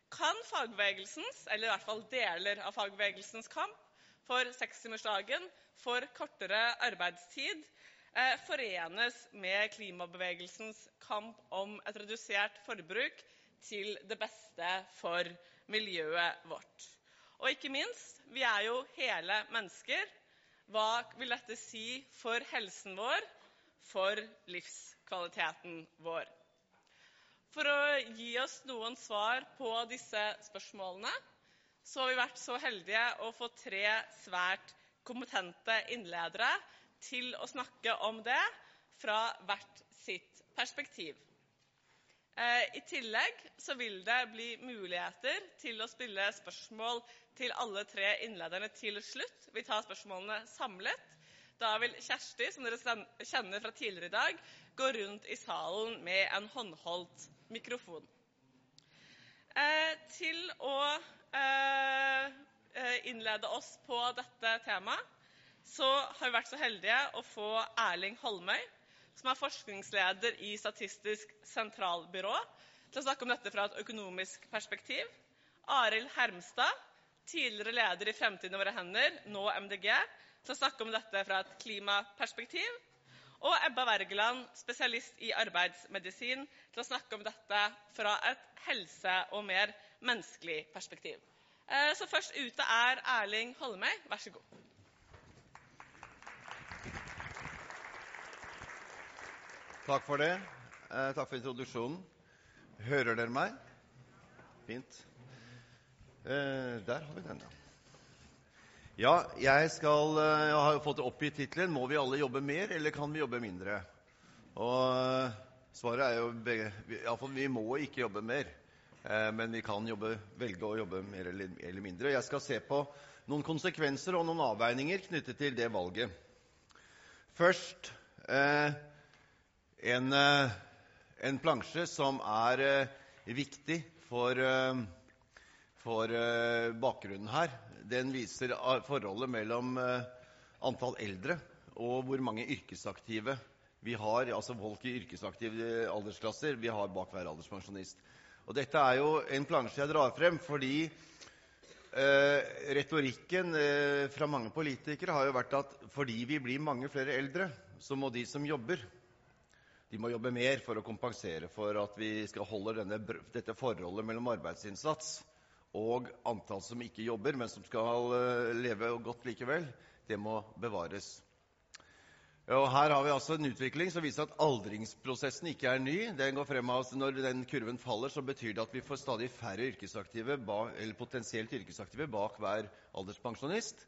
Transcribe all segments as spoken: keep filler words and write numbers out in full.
Kan fagbevegelsens, eller i hvert fall deler av fagbevegelsens kamp for sekstimersdagen, for kortere arbeidstid, eh, forenes med klimabevegelsens kamp om et redusert forbruk til det beste for miljøet vårt? Og ikke minst, vi er jo hele mennesker. Hva vil dette si for helsen vår, for livskvaliteten vår? For å gi oss noen svar på disse spørsmålene, så har vi vært så heldige å få tre svært kompetente innledere til å snakke om det fra hvert sitt perspektiv. I tillegg så vil det bli muligheter til å stille spørsmål til alle tre innlederne til slutt. Vi tar spørsmålene samlet. Da vil Kjersti, som dere kjenner fra tidligere i dag, gå rundt i salen med en håndholdt mikrofon. Eh, til å eh, innlede oss på dette temaet, så har vi vært så heldige å få Erling Holmøy, som er forskningsleder i Statistisk sentralbyrå, til å snakke om dette fra et økonomisk perspektiv. Arild Hermstad, tidligere leder i Fremtiden i våre hender, nå M D G, til å snakke om dette fra et klimaperspektiv. Og Ebba Wergeland, spesialist i arbeidsmedisin, til å snakke om dette fra et helse- og mer menneskelig perspektiv. Så først ute er Erling Holmøy. Vær så god. Takk for det. Eh, takk for introduksjonen. Hører dere meg? Fint. Eh, der har vi den, ja. Ja, jeg skal, jeg har jo fått opp i titlen, må vi alle jobbe mer, eller kan vi jobbe mindre? Og svaret er jo, begge, i alle fall, vi må ikke jobbe mer, eh, men vi kan jobbe, velge å jobbe mer eller, eller mindre. Jeg skal se på noen konsekvenser og noen avveininger knyttet til det valget. Først, eh, En, en plansje som er uh, viktig for, uh, for uh, bakgrunnen her. Den viser uh, forholdet mellom uh, antall eldre og hvor mange yrkesaktive vi har, altså folk i yrkesaktive aldersklasser, vi har bak hver alderspensjonist. Og dette er jo en plansje jeg drar frem fordi uh, retorikken uh, fra mange politikere har jo vært at fordi vi blir mange flere eldre, så må de som jobber De må jobbe mer for å kompensere for at vi skal holde denne, dette forholdet mellom arbeidsinnsats og antall som ikke jobber, men som skal leve godt likevel. Det må bevares. Og her har vi altså en utvikling som viser at aldringsprosessen ikke er ny. Den går frem av, når den kurven faller, så betyr det at vi får stadig færre yrkesaktive, eller potensielt yrkesaktive, bak hver alderspensjonist.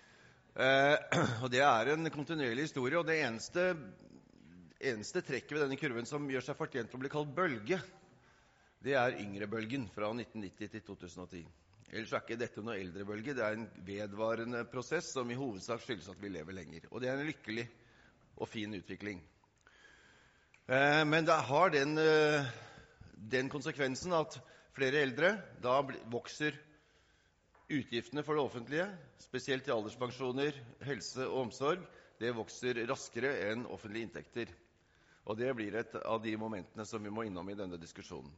Eh, og det er en kontinuerlig historie, og det eneste eneste trekket ved denne kurven som gjør seg fortjent til å bli kalt bølge, det er yngrebølgen fra nitten nitti til to tusen og ti. Ellers er ikke dette noe eldrebølge, det er en vedvarende prosess som i hovedsak skyldes at vi lever lenger. Og det er en lykkelig og fin utvikling. Eh, men det har den, eh, den konsekvensen at flere eldre, da vokser utgiftene for det offentlige, spesielt til alderspensjoner, helse og omsorg, det vokser raskere enn offentlige inntekter. Og det blir et av de momentene som vi må innom i denne diskusjonen.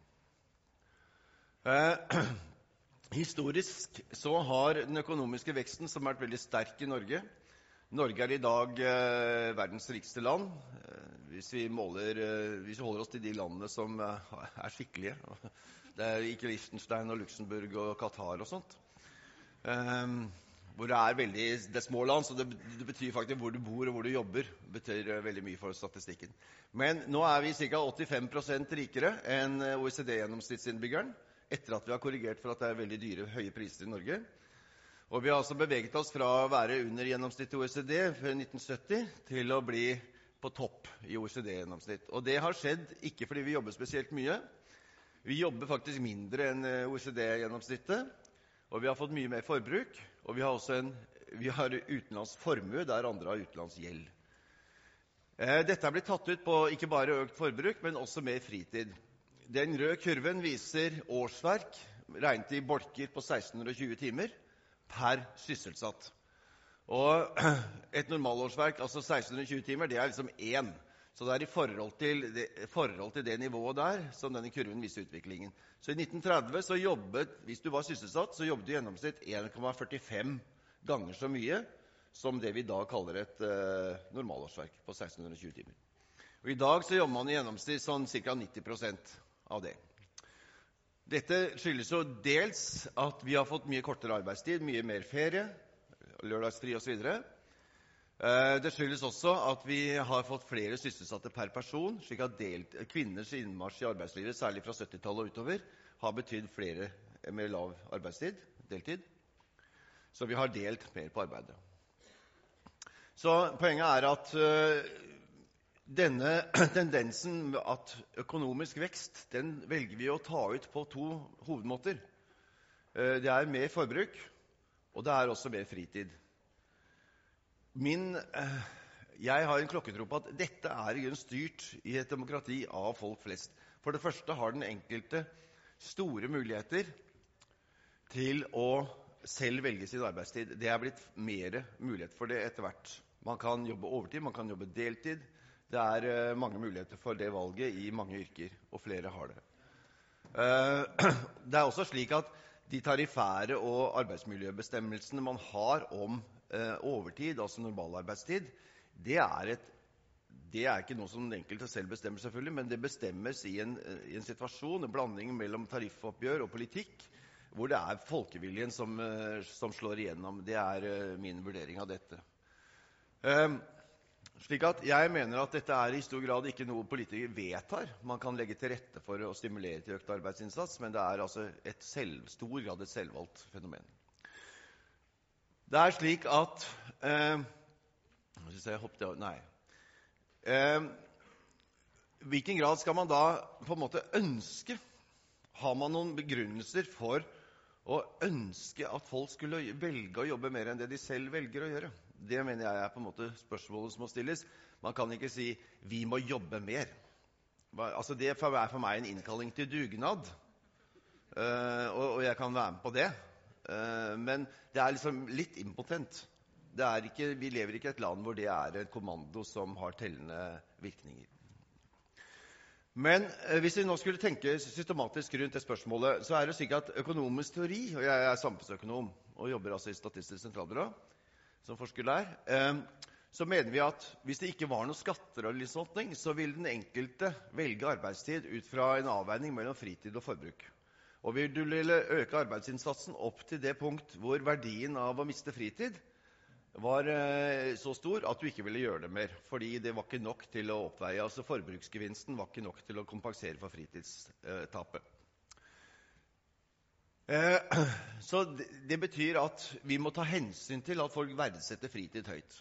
Eh, historisk så har den økonomiske veksten som har vært veldig sterk i Norge. Norge er i dag eh, verdens rikeste land, eh, hvis, vi måler, eh, hvis vi holder oss til de landene som eh, er skikkelige. Det er ikke Liechtenstein og Luxemburg og Qatar og sånt. Eh, hvor det er veldig, det er små land, så det, det betyr faktisk hvor du bor og hvor du jobber, det betyr veldig mye for statistikken. Men nå er vi ca. åttifem prosent rikere enn O E C D-gjennomsnittsinnbyggeren, etter at vi har korrigert for at det er veldig dyre, høye priser i Norge. Og vi har altså beveget oss fra å være under gjennomsnittet i O E C D før nitten sytti til å bli på topp i O E C D-gjennomsnitt. Og det har skjedd ikke fordi vi jobber spesielt mye. Vi jobber faktisk mindre enn O E C D-gjennomsnittet, og vi har fått mye mer forbruk, og vi har også en vi har utenlands formue der andre har utenlands gjeld. Eh, dette er blitt tatt ut på ikke bare økt forbruk, men også mer fritid. Den røde kurven viser årsverk, regnet i bolker på seksten tjue timer per sysselsatt. Og et normalårsverk, altså seksten tjue timer, det er liksom én. Så det er i forhold til det, forhold til det nivået der som denne kurven viser utviklingen. Så i nitten tretti så jobbet, hvis du var sysselsatt, så jobbet du i gjennomsnitt en komma førtifem ganger så mye som det vi da kaller et eh, normalårsverk på seksten tjue timer. Og i dag så jobber man i gjennomsnitt sånn ca. nitti prosent av det. Dette skyldes jo dels at vi har fått mye kortere arbeidstid, mye mer ferie, lørdagsfri og så videre. Det skyldes også at vi har fått flere sysselsatte per person, slik at delt, kvinners innmarsj i arbeidslivet, særlig fra syttitallet og utover, har betydd flere med lav arbeidstid, deltid. Så vi har delt mer på arbeidet. Så poenget er at uh, denne tendensen at økonomisk vekst, den velger vi å ta ut på to hovedmåter. Uh, det er mer forbruk, og det er også mer fritid. Min, eh, jeg har en klokketro på at dette er i grunn styrt i et demokrati av folk flest. For det første har den enkelte store muligheter til å selv velge sin arbeidstid. Det er blitt mer mulighet for det etter hvert. Man kan jobbe overtid, man kan jobbe deltid. Det er eh, mange muligheter for det valget i mange yrker, og flere har det. Eh, det er også slik at de tarifære og arbeidsmiljøbestemmelsene man har om Uh, overtid, altså normalarbeidstid, det er, et, det er ikke noe som den enkelte selv bestemmer selvfølgelig, men det bestemmes i en, i en situasjon, en blanding mellom tariffoppgjør og politikk, hvor det er folkeviljen som, uh, som slår igjennom. Det er uh, min vurdering av dette. Uh, slik at jeg mener at dette er i stor grad ikke noe politikere vedtar. Man kan legge til rette for å stimulere til økt arbeidsinnsats, men det er altså et selv, stor grad et selvvalgt fenomen. Det er slik at eh, jeg jeg hoppet, nei, eh, hvilken grad skal man da på en måte ønske? Har man noen begrunnelser for å ønske at folk skulle velge å jobbe mer enn det de selv velger å gjøre? Det mener jeg er på en måte spørsmålet som må stilles. Man kan ikke si vi må jobbe mer. Altså det er for meg en innkalling til dugnad, eh, og, og jeg kan være med på det. Men det er liksom litt impotent. Det er ikke, vi lever ikke i et land hvor det er en kommando som har tellende virkninger. Men hvis vi nå skulle tenke systematisk rundt det spørsmålet, så er det slik at økonomisk teori, og jeg er samfunnsøkonom og jobber altså i Statistisk sentralbyrå som forsker der, så mener vi at hvis det ikke var noen skatter og livsåtning, så vil den enkelte velge arbeidstid ut fra en avveining mellom fritid og forbruk. Og vil du øke arbeidsinnsatsen opp til det punkt hvor verdien av å miste fritid var eh, så stor at du ikke ville gjøre det mer, fordi det var ikke nok til å oppveie, altså forbruksgevinsten var ikke nok til å kompensere for fritidstapet. Eh, så det, det betyr at vi må ta hensyn til at folk verdsetter fritid høyt.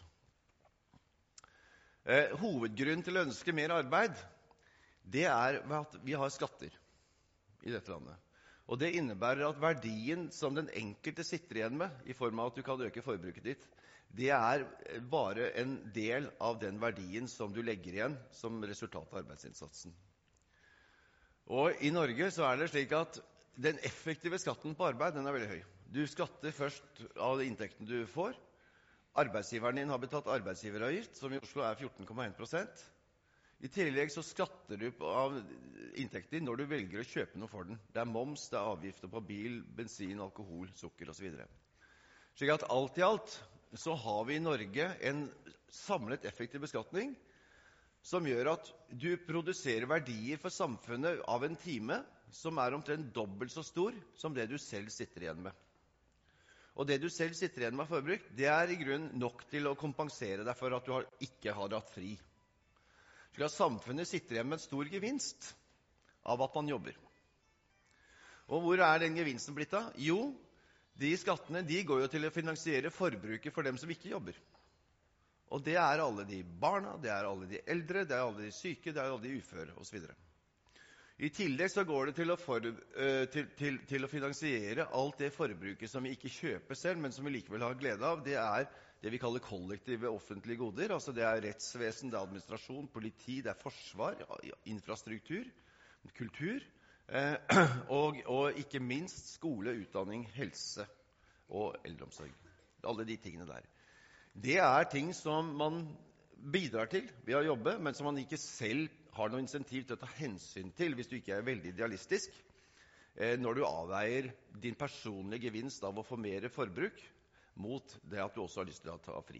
Eh, hovedgrunnen til å ønske mer arbeid, det er at vi har skatter i dette landet. Og det innebærer at verdien som den enkelte sitter igjen med, i form av at du kan øke forbruket ditt, det er bare en del av den verdien som du legger igjen som resultat av arbeidsinnsatsen. Og i Norge så er det slik at den effektive skatten på arbeid, den er veldig høy. Du skatter først av inntekten du får. Arbeidsgiveren din har betalt arbeidsgiveravgift, som i Oslo er fjorten komma én prosent. I tillegg så skatter du av inntekter når du velger å kjøpe noe for den. Det er moms, det er avgifter på bil, bensin, alkohol, sukker og så videre. Slik at alt i alt så har vi i Norge en samlet effektiv beskatning som gjør at du produserer verdier for samfunnet av en time som er omtrent dobbelt så stor som det du selv sitter igjen med. Og det du selv sitter igjen med forbruk, det er i grunn nok til å kompensere deg for at du har, ikke har hatt fri. Slik at samfunnet sitter igjen med en stor gevinst av at man jobber. Og hvor er den gevinsten blitt av? Jo, de skattene de går jo til å finansiere forbruket for dem som ikke jobber. Og det er alle de barna, det er alle de eldre, det er alle de syke, det er alle de uføre og så videre. I tillegg så går det til å, for, til, til, til å finansiere alt det forbruket som vi ikke kjøper selv, men som vi likevel har glede av. Det er det vi kaller kollektive offentlige goder. Altså det er rettsvesen, det er administrasjon, politi, det er forsvar, infrastruktur, kultur, eh, og, og ikke minst skole, utdanning, helse og eldreomsorg. Alle de tingene der. Det er ting som man bidrar til ved å jobbe, men som man ikke selv har noe insentiv til å ta hensyn til hvis du ikke er veldig idealistisk, eh, når du avveier din personlige gevinst av å få mer forbruk mot det at du også har lyst til å ta fri.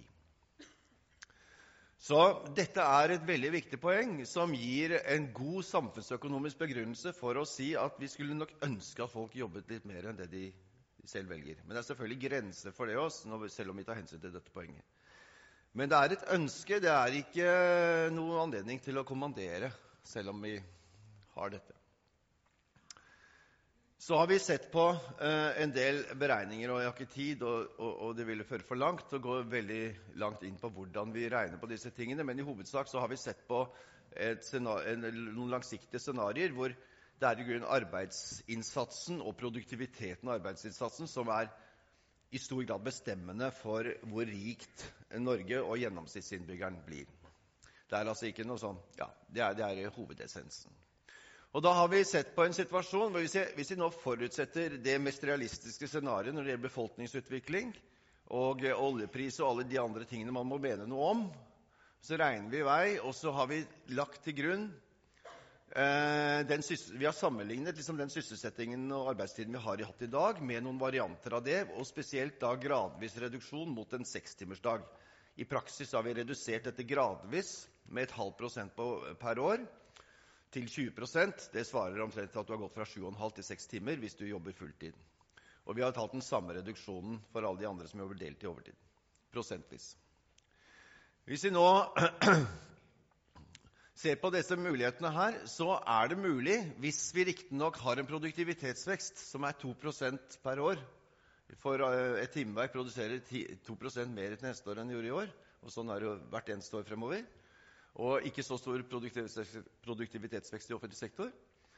Så dette er et veldig viktig poeng som gir en god samfunnsøkonomisk begrunnelse for å si at vi skulle nok ønske at folk jobbet litt mer enn det de selv velger. Men det er selvfølgelig grenser for det også, selv om vi tar hensyn til dette poenget. Men det er et ønske, det er ikke noen anledning til å kommandere, selv om vi har dette. Så har vi sett på eh, en del beregninger, og jeg har ikke tid, og, og, og det ville føre for langt å gå veldig langt inn på hvordan vi regner på disse tingene, men i hovedsak så har vi sett på et scenar- en, noen langsiktige scenarier hvor det er i grunn arbeidsinnsatsen og produktiviteten av arbeidsinnsatsen som er i stor grad bestemmende for hvor rikt Norge og gjennomsnittsinnbyggeren blir. Det er altså ikke noe sånn, ja, det er, det er hovedessensen. Og da har vi sett på en situasjon hvor hvis vi, hvis vi nå forutsetter det mest realistiske scenariet når det gjelder befolkningsutvikling og oljepris og alle de andre tingene man må mene noe om, så regner vi i vei, og så har vi lagt til grunn eh, den, vi har sammenlignet liksom, den sysselsettingen og arbeidstiden vi har hatt i dag med noen varianter av det, og spesielt da gradvis reduksjon mot en sekstimersdag. I praksis har vi redusert dette gradvis med et halvt prosent på, per år, til tjue prosent. Det svarer omtrent til at du har gått fra sju komma fem til seks timer hvis du jobber fulltid. Og vi har tatt den samme reduksjonen for alle de andre som jobber deltid overtid, prosentvis. Hvis vi nå ser på disse mulighetene her, så er det mulig, hvis vi riktig nok har en produktivitetsvekst som er to prosent per år, for et timeverk produserer to prosent mer til neste år enn det gjorde i år, og sånn er det jo hvert eneste år fremover, og ikke så stor produktivitetsvekst i offentlig sektor,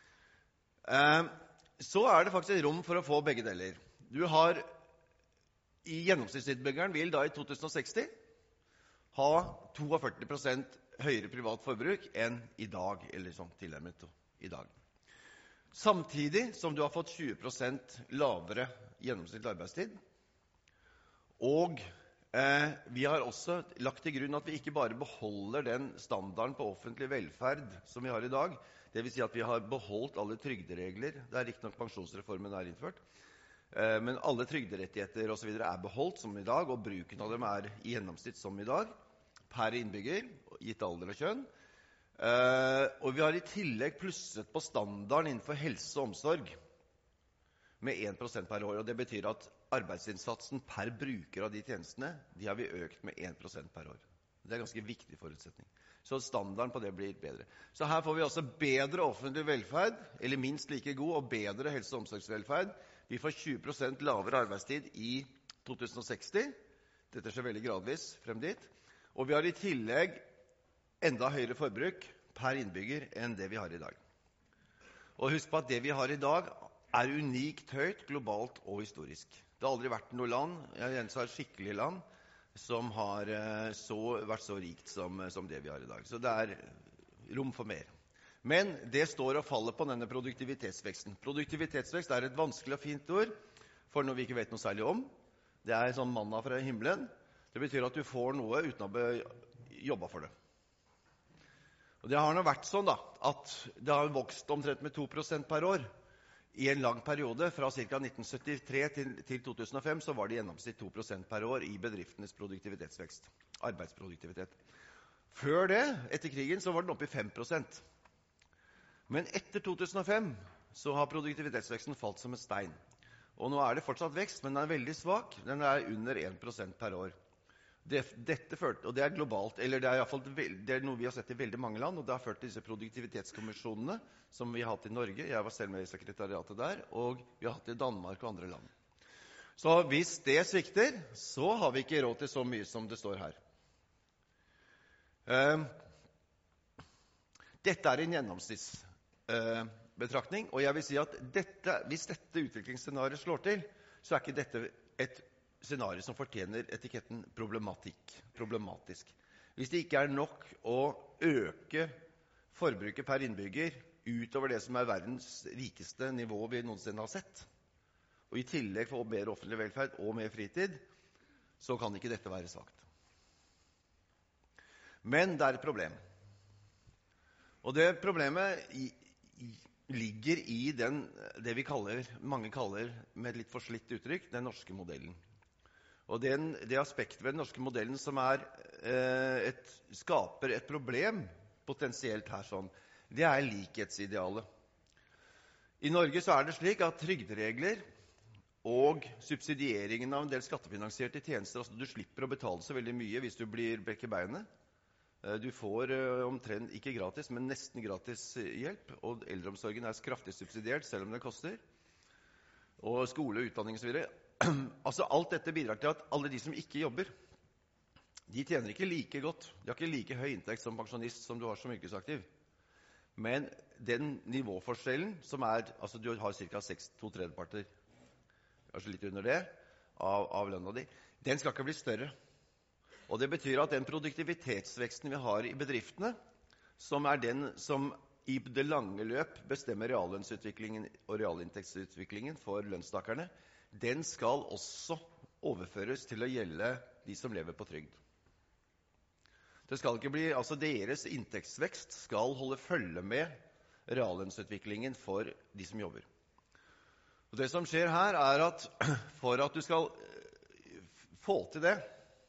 eh, så er det faktisk rom for å få begge deler. Du har, i gjennomsnittsinnbyggeren vil da i to tusen og seksti ha førti to prosent høyere privat forbruk enn i dag, eller sånn tilnærmet i dag. Samtidig som du har fått tjue prosent lavere gjennomsnittlig arbeidstid, og Eh, vi har også lagt til grunn at vi ikke bare beholder den standarden på offentlig velferd som vi har i dag, det vil si at vi har beholdt alle trygderegler, det er riktig nok pensjonsreformen er innført, eh, men alle trygderettigheter og så videre er beholdt som i dag, og bruken av dem er i gjennomsnitt som i dag, per innbygger, gitt alder og kjønn. Eh, og vi har i tillegg plusset på standarden innenfor helse og omsorg med en prosent per år, og det betyr at arbeidsinnsatsen per bruker av de tjenestene, de har vi økt med en prosent per år. Det er en ganske viktig forutsetning. Så standarden på det blir bedre. Så her får vi også bedre offentlig velferd, eller minst like god og bedre helse- og omsorgsvelferd. Vi får tjue prosent lavere arbeidstid i to tusen og seksti. Dette skjer veldig gradvis frem dit. Og vi har i tillegg enda høyere forbruk per innbygger enn det vi har i dag. Og husk på at det vi har i dag er unikt høyt globalt og historisk. Det har aldri vært noe land, jeg gjentar skikkelig land, som har så, vært så rikt som, som det vi har i dag. Så det er rom for mer. Men det står og faller på denne produktivitetsveksten. Produktivitetsvekst er et vanskelig og fint ord for noe vi ikke vet noe særlig om. Det er sånn manna fra himmelen. Det betyr at du får noe uten å jobbe for det. Og det har nå vært sånn da, at det har vokst omtrent med to prosent per år. I en lang periode, fra ca. nitten syttitre til, til to tusen og fem, så var det gjennomsnitt to prosent per år i bedriftenes produktivitetsvekst, arbeidsproduktivitet. Før det, etter krigen, så var den oppe i fem prosent. Men etter to tusen og fem så har produktivitetsveksten falt som en stein. Og nå er det fortsatt vekst, men den er veldig svak. Den er under en prosent per år. Det, dette ført, og det er globalt, eller det er, i hvert fall, det er noe vi har sett i veldig mange land, og det har ført til disse produktivitetskommisjonene som vi har hatt i Norge. Jeg var selv med i sekretariatet der, og vi har hatt det i Danmark og andre land. Så hvis det svikter, så har vi ikke råd til så mye som det står her. Uh, dette er en gjennomsnittsbetraktning, uh, og jeg vil si at dette, hvis dette utviklingsscenariet slår til, så er ikke dette et scenario som fortjener etiketten problematikk, problematisk. Hvis det ikke er nok å øke forbruket per innbygger utover det som er verdens rikeste nivå vi noensinne har sett, og i tillegg få mer offentlig velferd og mer fritid, så kan ikke dette være svakt. Men det er et problem. Og det problemet i, i, ligger i den, det vi kaller, mange kaller med et litt forslitt uttrykk, den norske modellen. Og den, det aspektet ved den norske modellen som er, eh, et, skaper et problem potensielt her sånn, det er likhetsidealet. I Norge så er det slik at trygderegler og subsidieringen av en del skattefinansierte tjenester, altså du slipper å betale så veldig mye hvis du blir brekker beinet. Du får uh, omtrent ikke gratis, men nesten gratis hjelp, og eldreomsorgen er kraftig subsidiert, selv om det koster. Og skole, utdanning og så videre. Altså alt dette bidrar til at alle de som ikke jobber, de tjener ikke like godt. De har ikke like høy inntekt som pensjonist som du har som yrkesaktiv. Men den nivåforskjellen som er, altså du har cirka seks, to tredjeparter, kanskje litt under det, av, av lønna di, den skal ikke bli større. Og det betyr at den produktivitetsveksten vi har i bedriftene, som er den som i det lange løp bestemmer reallønnsutviklingen og realinntektsutviklingen for lønnstakerne, den skal også overføres til å gjelde de som lever på trygd. Det skal ikke bli, altså deres inntektsvekst skal holde følge med reallønnsutviklingen for de som jobber. Og det som skjer her er at for at du skal få til det,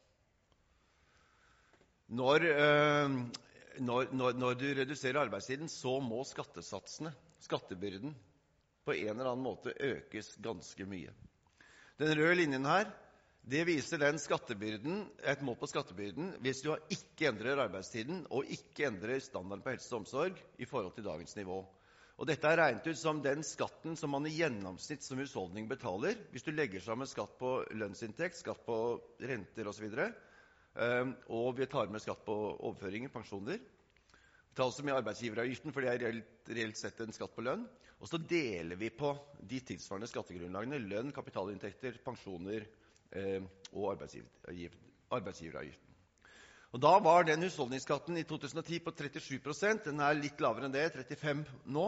når, når, når, når du reduserer arbeidstiden, så må skattesatsene, skattebyrden, på en eller annen måte økes ganske mye. Den røde linjen her, det viser den skattebyrden, et mål på skattebyrden, hvis du ikke endrer arbeidstiden og ikke endrer standarden på helse og omsorg i forhold til dagens nivå. Og dette er regnet ut som den skatten som man i gjennomsnitt som husholdning betaler, hvis du legger sammen skatt på lønnsinntekt, skatt på renter og så videre, og vi tar med skatt på overføringer, pensjoner. Vi tar også med arbeidsgiveravgiften, for det er reelt, reelt sett en skatt på lønn. Og så deler vi på de tilsvarende skattegrunnlagene, lønn, kapitalinntekter, pensjoner eh, og arbeidsgiveravgiften. Og da var den husholdningsskatten i to tusen og ti på trettisju prosent, den er litt lavere enn det, trettifem nå.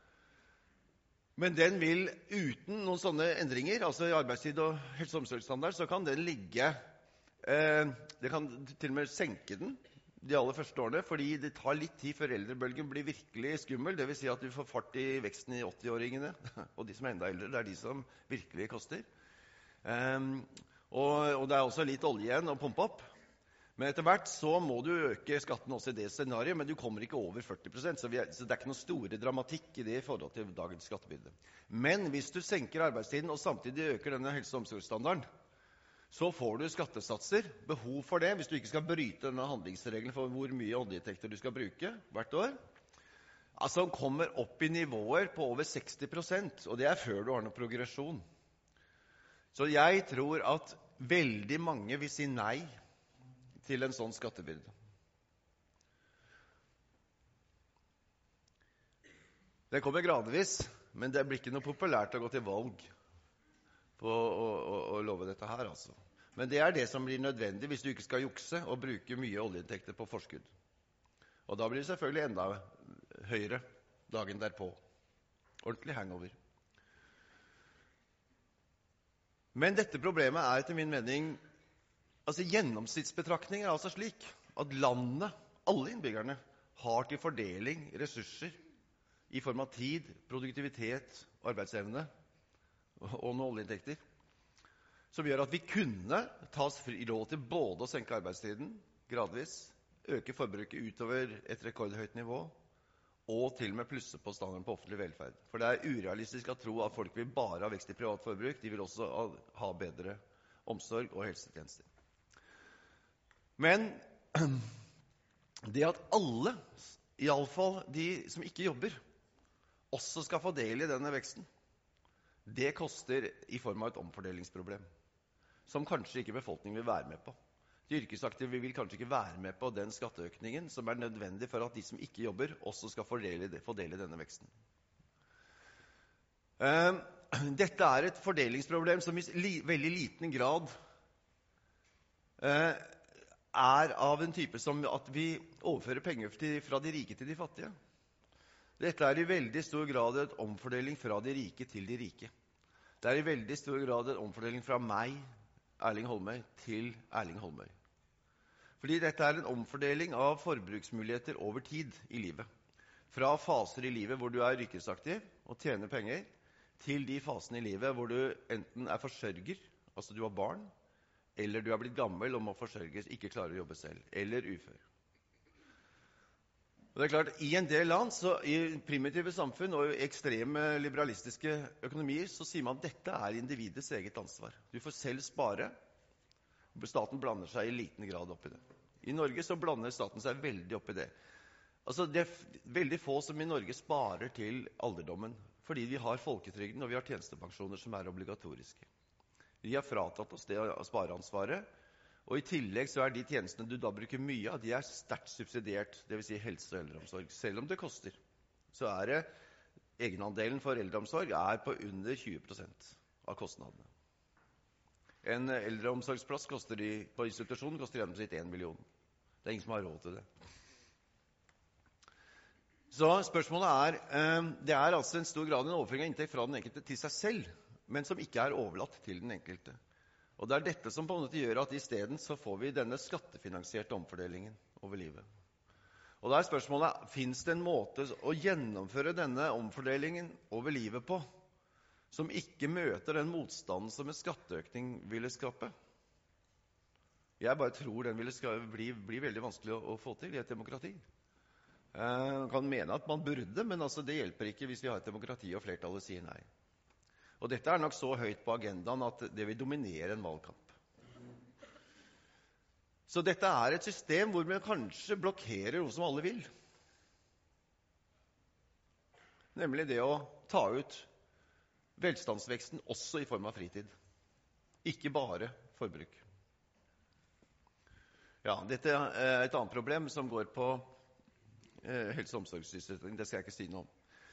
Men den vil uten noen sånne endringer, altså i arbeidstid og helse- og omsorgsstandard, så kan den ligge, eh, det kan til og med senke den de aller første årene, fordi det tar litt tid før eldrebølgen blir virkelig skummel. Det vil si at du får fart i veksten i åtti-åringene, og de som er enda eldre, det er de som virkelig koster. Um, og, og det er også litt olje igjen å pumpe opp. Men etter hvert så må du øke skatten også i det scenariet, men du kommer ikke over førti prosent, så, vi er, så det er ikke noe store dramatikk i det i forhold til dagens skattebyrde. Men hvis du senker arbeidstiden og samtidig øker denne helse- og omsorgsstandarden, så får du skattesatser, behov for det, hvis du ikke skal bryte denne handlingsregelen for hvor mye oljeinntekter du skal bruke hvert år. Altså, den kommer opp i nivåer på over seksti prosent, og det er før du har noen progresjon. Så jeg tror at veldig mange vil si nei til en sånn skattebyrde. Det kommer gradvis, men det blir ikke noe populært å gå til valg på å, å, å love dette her, altså. Men det er det som blir nødvendig hvis du ikke skal jukse og bruke mye oljeinntekter på forskudd. Og da blir det selvfølgelig enda høyere dagen derpå. Ordentlig hangover. Men dette problemet er etter min mening, altså gjennomsnittsbetraktning er altså slik at landet, alle innbyggerne, har til fordeling ressurser i form av tid, produktivitet, arbeidsevne og noen oljeinntekter, som gjør at vi kunne tas fri råd til både å senke arbeidstiden gradvis, øke forbruket utover et rekordhøyt nivå, og til og med plusse på standarden på offentlig velferd. For det er urealistisk å tro at folk vil bare ha vekst i privat forbruk, de vil også ha bedre omsorg og helsetjenester. Men det at alle, i alle fall de som ikke jobber, også skal få del i denne veksten, det koster i form av et omfordelingsproblem, som kanskje ikke befolkningen vil være med på. De yrkesaktive vil kanskje ikke være med på den skatteøkningen som er nødvendig for at de som ikke jobber, også skal få del i, få del i denne veksten. Uh, dette er et fordelingsproblem som i li, veldig liten grad uh, er av en type som at vi overfører penger til, fra de rike til de fattige. Dette er i veldig stor grad et omfordeling fra de rike til de rike. Det er i veldig stor grad en omfordeling fra meg, Erling Holmøy, til Erling Holmøy. Fordi dette er en omfordeling av forbruksmuligheter over tid i livet. Fra faser i livet hvor du er yrkesaktiv og tjener penger, til de fasene i livet hvor du enten er forsørger, altså du har barn, eller du er blitt gammel og må forsørges, ikke klarer å jobbe selv, eller ufør. Og det er klart, i en del land, så i primitive samfunn og i ekstreme liberalistiske økonomier, så sier man at dette er individets eget ansvar. Du får selv spare. Staten blander seg i liten grad opp i det. I Norge så blander staten seg veldig opp i det. Altså, det er veldig få som i Norge sparer til alderdommen, fordi vi har folketrygden og vi har tjenestepensjoner som er obligatoriske. Vi har fratatt oss det spareansvaret, og i tillegg så er de tjenestene du da bruker mye av, de er sterkt subsidiert, det vil si helse- og eldreomsorg. Selv om det koster, så er det egenandelen for eldreomsorg er på under tjue prosent av kostnadene. En eldreomsorgsplass koster i, på institusjonen koster gjennomsnitt en million. Det er ingen som har råd til det. Så spørsmålet er, eh, det er altså en stor grad en overføring av inntekt fra den enkelte til seg selv, men som ikke er overlatt til den enkelte. Og det er dette som på en måte gjør at i stedet så får vi denne skattefinansierte omfordelingen over livet. Og da er spørsmålet, finnes det en måte å gjennomføre denne omfordelingen over livet på, som ikke møter den motstanden som en skatteøkning ville skape? Jeg bare tror den ville bli, bli veldig vanskelig å, å få til i et demokrati. Man eh, kan mene at man burde, men altså det hjelper ikke hvis vi har et demokrati og flertallet sier nei. Og dette er nok så høyt på agendaen at det vil dominere en valgkamp. Så dette er et system hvor vi kanskje blokkerer noe som alle vil. Nemlig det å ta ut velstandsveksten også i form av fritid. Ikke bare forbruk. Ja, dette er et annet problem som går på eh, helse- og omsorgssystemet. Det skal jeg ikke si noe om.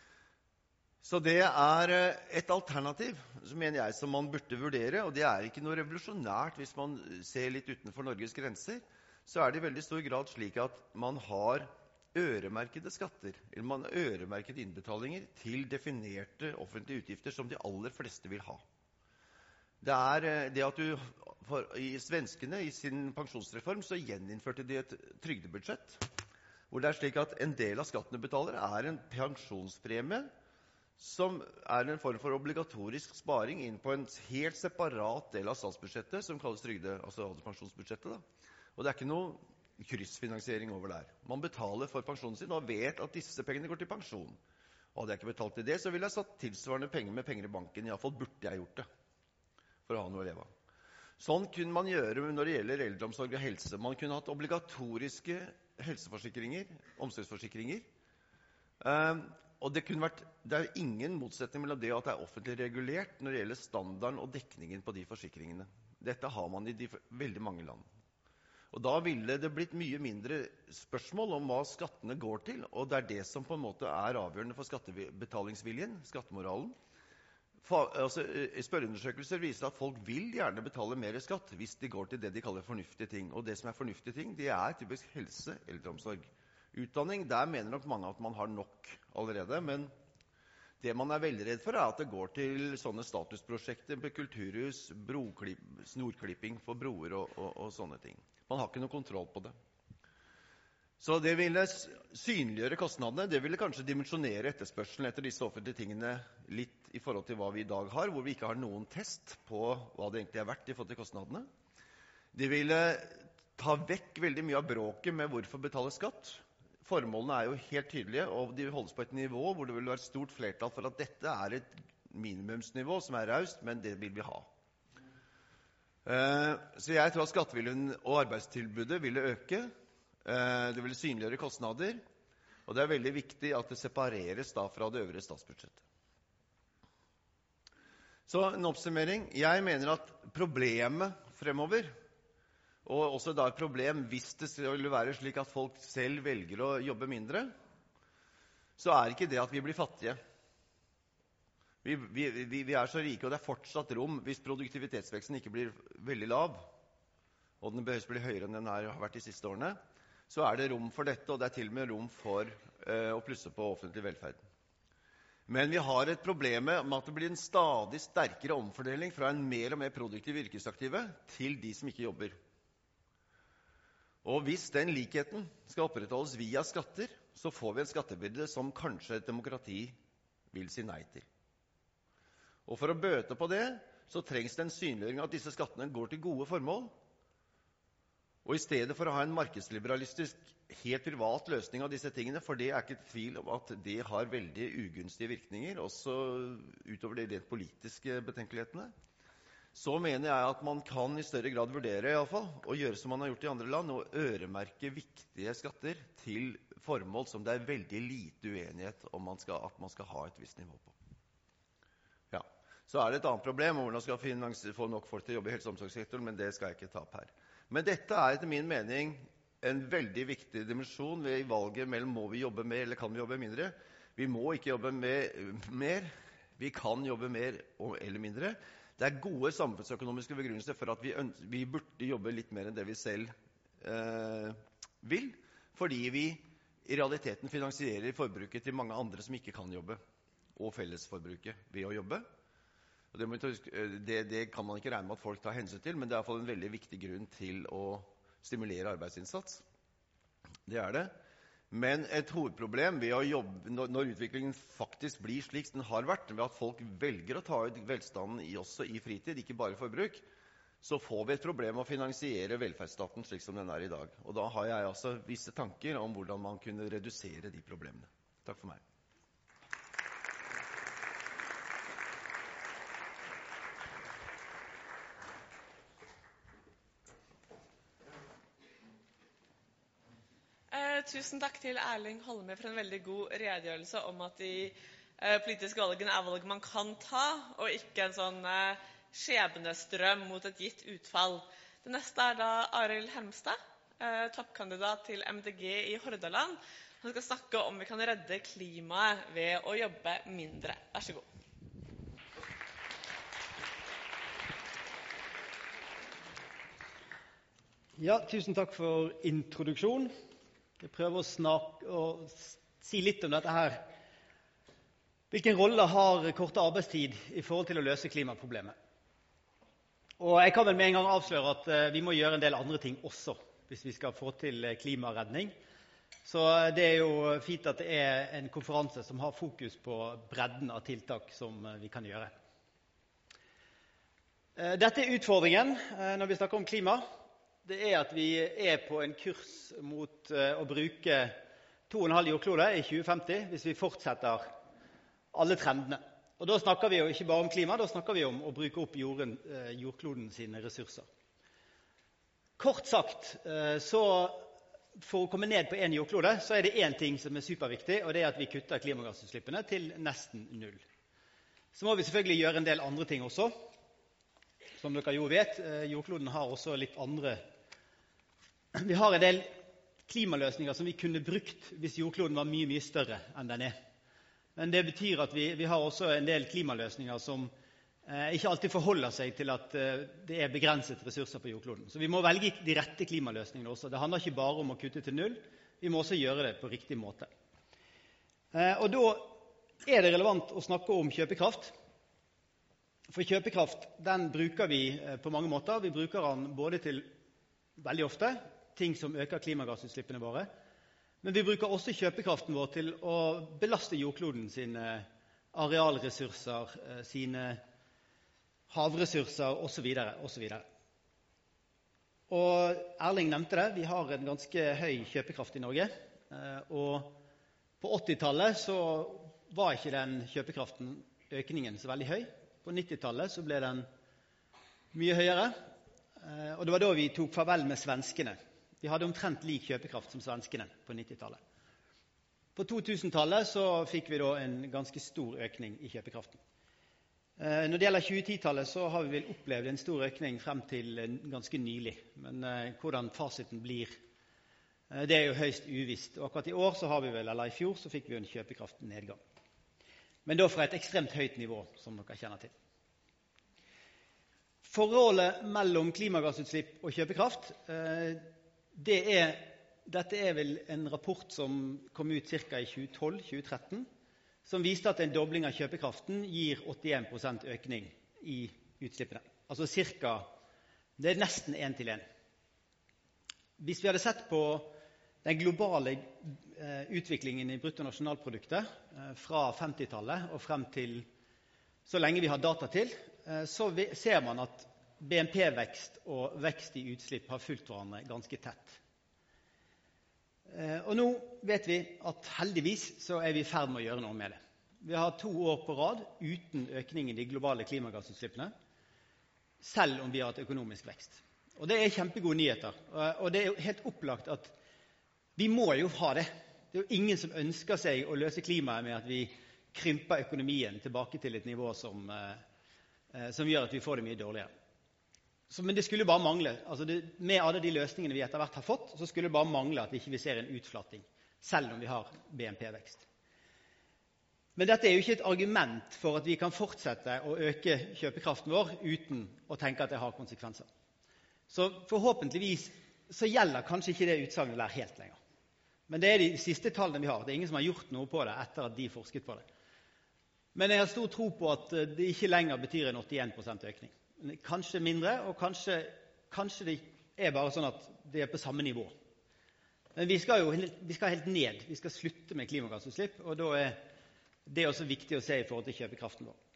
Så det er et alternativ, mener jeg, som man burde vurdere, og det er ikke noe revolusjonært hvis man ser litt utenfor Norges grenser. Så er det i veldig stor grad slik at man har øremerkede skatter, eller man har øremerkede innbetalinger til definerte offentlige utgifter som de aller fleste vil ha. Det er det at du, for, i svenskene i sin pensjonsreform, så gjeninnførte de et trygdebudsjett, hvor det er slik at en del av skattene betaler er en pensjonspremie, som er en form for obligatorisk sparing inn på en helt separat del av statsbudsjettet, som kalles trygde, altså alderspensjonsbudsjettet. Da. Og det er ikke noe kryssfinansiering over der. Man betaler for pensjonen sin og vet at disse pengene går til pensjon. Og hadde jeg ikke betalt til det, så ville jeg satt tilsvarende penger med penger i banken. I alle fall burde jeg gjort det, for å ha noe å leve av. Sånn kunne man gjøre når det gjelder eldreomsorg og helse. Man kunne hatt obligatoriske helseforsikringer, omsorgsforsikringer. Um, Og det, kunne vært, det er ingen motsetning mellom det at det er offentlig regulert når det gjelder standarden og dekningen på de forsikringene. Dette har man i de, veldig mange land. Og da ville det blitt mye mindre spørsmål om hva skattene går til, og det er det som på en måte er avgjørende for skattebetalingsviljen, skattemoralen. For, altså, spørreundersøkelser viser at folk vil gjerne betale mer skatt hvis de går til det de kaller fornuftige ting. Og det som er fornuftige ting, det er typisk helse, eldreomsorg. Utdanning, der mener nok mange at man har nok allerede, men det man er veldig redd for er at det går til sånne statusprosjekter med kulturhus, broklipp, snorklipping for broer og, og, og sånne ting. Man har ikke noe kontroll på det. Så det ville synliggjøre kostnadene, det ville kanskje dimensjonere etterspørselen etter disse offentlige tingene litt i forhold til hva vi i dag har, hvor vi ikke har noen test på hva det egentlig er verdt i forhold til kostnadene. Det ville ta vekk veldig mye av bråket med hvorfor betale skatt. Formålene er jo helt tydelige, og de holdes på et nivå hvor det vil være et stort flertall for at dette er et minimumsnivå som er raust, men det vil vi ha. Så jeg tror at skatteviljen og arbeidstilbudet ville øke, det ville synliggjøre kostnader, og det er veldig viktig at det separeres da fra det øvrige statsbudsjettet. Så en oppsummering. Jeg mener at problemet fremover, og også da et problem hvis det skulle være slik at folk selv velger å jobbe mindre, så er ikke det at vi blir fattige. Vi, vi, vi, vi er så rike, og det er fortsatt rom hvis produktivitetsveksten ikke blir veldig lav, og den behøves bli høyere enn den er, har vært de siste årene, så er det rom for dette, og det er til og med rom for eh, å plusse på offentlig velferd. Men vi har et problem med at det blir en stadig sterkere omfordeling fra en mer og mer produktiv yrkesaktive til de som ikke jobber. Og hvis den likheten skal opprettholdes via skatter, så får vi en skattebyrde som kanskje et demokrati vil si nei til. Og for å bøte på det, så trengs det en synliggjøring at disse skattene går til gode formål. Og i stedet for å ha en markedsliberalistisk, helt privat løsning av disse tingene, for det er ikke tvil om at det har veldig ugunstige virkninger, også utover de rent politiske betenkelighetene, så mener jeg at man kan i større grad vurdere i alle fall, å gjøre som man har gjort i andre land, og øremerke viktige skatter til formål som det er veldig lite uenighet om man skal, at man skal ha et visst nivå på. Ja, så er det et annet problem, hvordan skal finansiere, få nok folk til å jobbe i helse- og omsorgssektoren, men det skal jeg ikke ta opp her. Men dette er etter min mening en veldig viktig dimensjon ved valget mellom må vi jobbe mer eller kan vi jobbe mindre. Vi må ikke jobbe med, mer, vi kan jobbe mer eller mindre. Det er gode samfunnsøkonomiske begrunnelser for at vi, vi burde jobbe litt mer enn det vi selv eh, vil, fordi vi i realiteten finansierer forbruket til mange andre som ikke kan jobbe, og fellesforbruket ved å jobbe. Og det, må det, det kan man ikke regne med at folk tar hensyn til, men det er i hvert fall en veldig viktig grunn til å stimulere arbeidsinnsats. Det er det. Men et hovedproblem ved å jobbe, når, når utviklingen faktisk blir slik den har vært, ved at folk velger å ta ut velstanden i, også i fritid, ikke bare forbruk, så får vi et problem å finansiere velferdsstaten slik som den er i dag. Og da har jeg altså visse tanker om hvordan man kunne redusere de problemene. Takk for meg. Tusen takk til Erling Holme for en veldig god redegjørelse om at de eh, politiske valgene er valg man kan ta, og ikke en sånn eh, skjebnestrøm mot et gitt utfall. Det neste er da Arild Hermstad, eh, toppkandidat til M D G i Hordaland. Han skal snakke om vi kan redde klimaet ved å jobbe mindre. Vær så god. Ja, tusen takk for introduksjon. Jeg prøver å, snakke, å si litt om dette her. Hvilken rolle har korte arbeidstid i forhold til å løse klimaproblemet? Og jeg kan vel med en gang avsløre at uh, vi må gjøre en del andre ting også, hvis vi skal få til klimaredning. Så det er jo fint at det er en konferanse som har fokus på bredden av tiltak som uh, vi kan gjøre. Uh, dette er utfordringen uh, når vi snakker om klima. Det er at vi er på en kurs mot uh, å bruke to og en halv jordklode i tjue femti, hvis vi fortsetter alle trendene. Og da snakker vi jo ikke bare om klima, da snakker vi om å bruke opp jorden, uh, jordkloden sine ressurser. Kort sagt, uh, så for å komme ned på en jordklode, så er det en ting som er superviktig, og det er at vi kutter klimagassutslippene til nesten null. Så må vi selvfølgelig gjøre en del andre ting også. Som dere jo vet, uh, jordkloden har også litt andre Vi har en del klimaløsninger som vi kunne brukt hvis jordkloden var mye, mye større enn den er. Men det betyr at vi, vi har også en del klimaløsninger som eh, ikke alltid forholder seg til at eh, det er begrenset ressurser på jordkloden. Så vi må velge de rette klimaløsningene også. Det handler ikke bare om å kutte til null, vi må også gjøre det på riktig måte. Eh, og da er det relevant å snakke om kjøpekraft. For kjøpekraft, den bruker vi eh, på mange måter. Vi bruker den både til, veldig ofte, ting som øker klimagassutslippene våre. Men vi bruker også kjøpekraften vår til å belaste jordkloden sine arealressurser, sine havressurser osv. osv. Og Erling nevnte det, vi har en ganske høy kjøpekraft i Norge. Og på åttitallet så var ikke den kjøpekraften, økningen, så veldig høy. På nittitallet så ble den mye høyere. Og det var da vi tok farvel med svenskene. Vi hadde omtrent lik kjøpekraft som svenskene på nittitallet. På totusentallet så fikk vi da en ganske stor økning i kjøpekraften. Når det gjelder tjue-ti-tallet så har vi vel opplevd en stor økning frem til ganske nylig. Men hvordan fasiten blir, det er jo høyst uvisst. Og akkurat i år så har vi vel, eller i fjor, så fikk vi en kjøpekraftnedgang. Men da fra et ekstremt høyt nivå, som dere kjenner til. Forholdet mellom klimagassutslipp og kjøpekraft, det er, dette er vel en rapport som kom ut cirka i tjue tolv til tjue tretten, som viste at en dobling av kjøpekraften gir åttien prosent økning i utslippene. Altså cirka, det er nesten en til en. Hvis vi hadde sett på den globale eh, utviklingen i bruttonasjonalproduktet eh, fra femtitallet og frem til så lenge vi har data til, eh, så vi, ser man at B N P-vekst og vekst i utslipp har fulgt hverandre ganske tett. Eh, og nå vet vi at heldigvis så er vi i ferd med å gjøre noe med det. Vi har to år på rad uten økning i de globale klimagassutslippene, selv om vi har hatt økonomisk vekst. Og det er kjempegode nyheter, og det er jo helt opplagt at vi må jo ha det. Det er jo ingen som ønsker seg å løse klimaet med at vi krymper økonomien tilbake til et nivå som, eh, som gjør at vi får det mye dårligere. Så, men det skulle bare mangle. Altså det, med alle de løsningene vi etter hvert har fått, så skulle det bare mangle at vi ikke ser en utflating, selv om vi har B N P-vekst. Men dette er jo ikke et argument for at vi kan fortsette å øke kjøpekraften vår uten å tenke at det har konsekvenser. Så forhåpentligvis så gjelder kanskje ikke det utsagnet der helt lenger. Men det er de siste tallene vi har. Det er ingen som har gjort noe på det etter at de forsket på det. Men jeg har stor tro på at det ikke lenger betyr en åttien prosent økning. Kanskje mindre, og kanskje, kanskje det er bare sånn at det er på samme nivå. Men vi skal jo vi skal helt ned. Vi skal slutte med klimagassutslipp, og da er det er også viktig å se i forhold til kjøpekraften vår.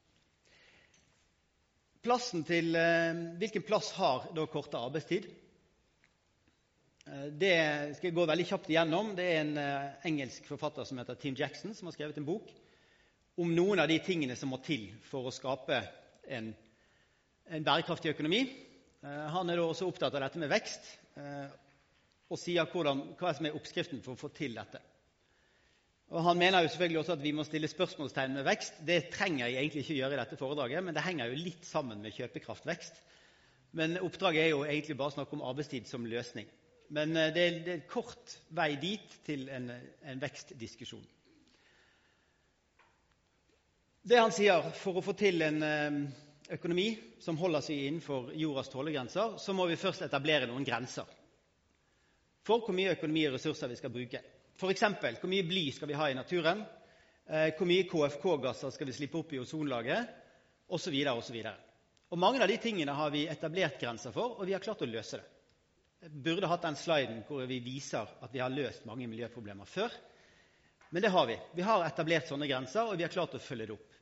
Plassen til, eh, hvilken plass har da kortere arbeidstid? Eh, det skal jeg gå veldig kjapt igjennom. Det er en eh, engelsk forfatter som heter Tim Jackson, som har skrevet en bok om noen av de tingene som må til for å skape en, en bærekraftig økonomi. Eh, han er da også opptatt av dette med vekst, eh, og sier hvordan, hva som er oppskriften for å få til dette. Og Han mener jo selvfølgelig også at vi må stille spørsmålstegn med vekst. Det trenger jeg egentlig ikke gjøre i dette foredraget, men det henger jo litt sammen med kjøpekraftvekst. Men oppdraget er jo egentlig bare å snakke om arbeidstid som løsning. Men det er, det er kort vei dit til en, en vekstdiskusjon. Det han sier, for å få til en økonomi som holder seg innenfor jordas tålegrenser, så må vi først etablere noen grenser for hvor mye økonomi og ressurser vi skal bruke. For eksempel, hvor mye bly skal vi ha i naturen, eh, hvor mye K F K-gasser skal vi slippe opp i ozonlaget, og så videre, og så videre. Og mange av de tingene har vi etablert grenser for, og vi har klart å løse det. Jeg burde hatt den sliden hvor vi viser at vi har løst mange miljøproblemer før, men det har vi. Vi har etablert sånne grenser, og vi har klart å følge det opp.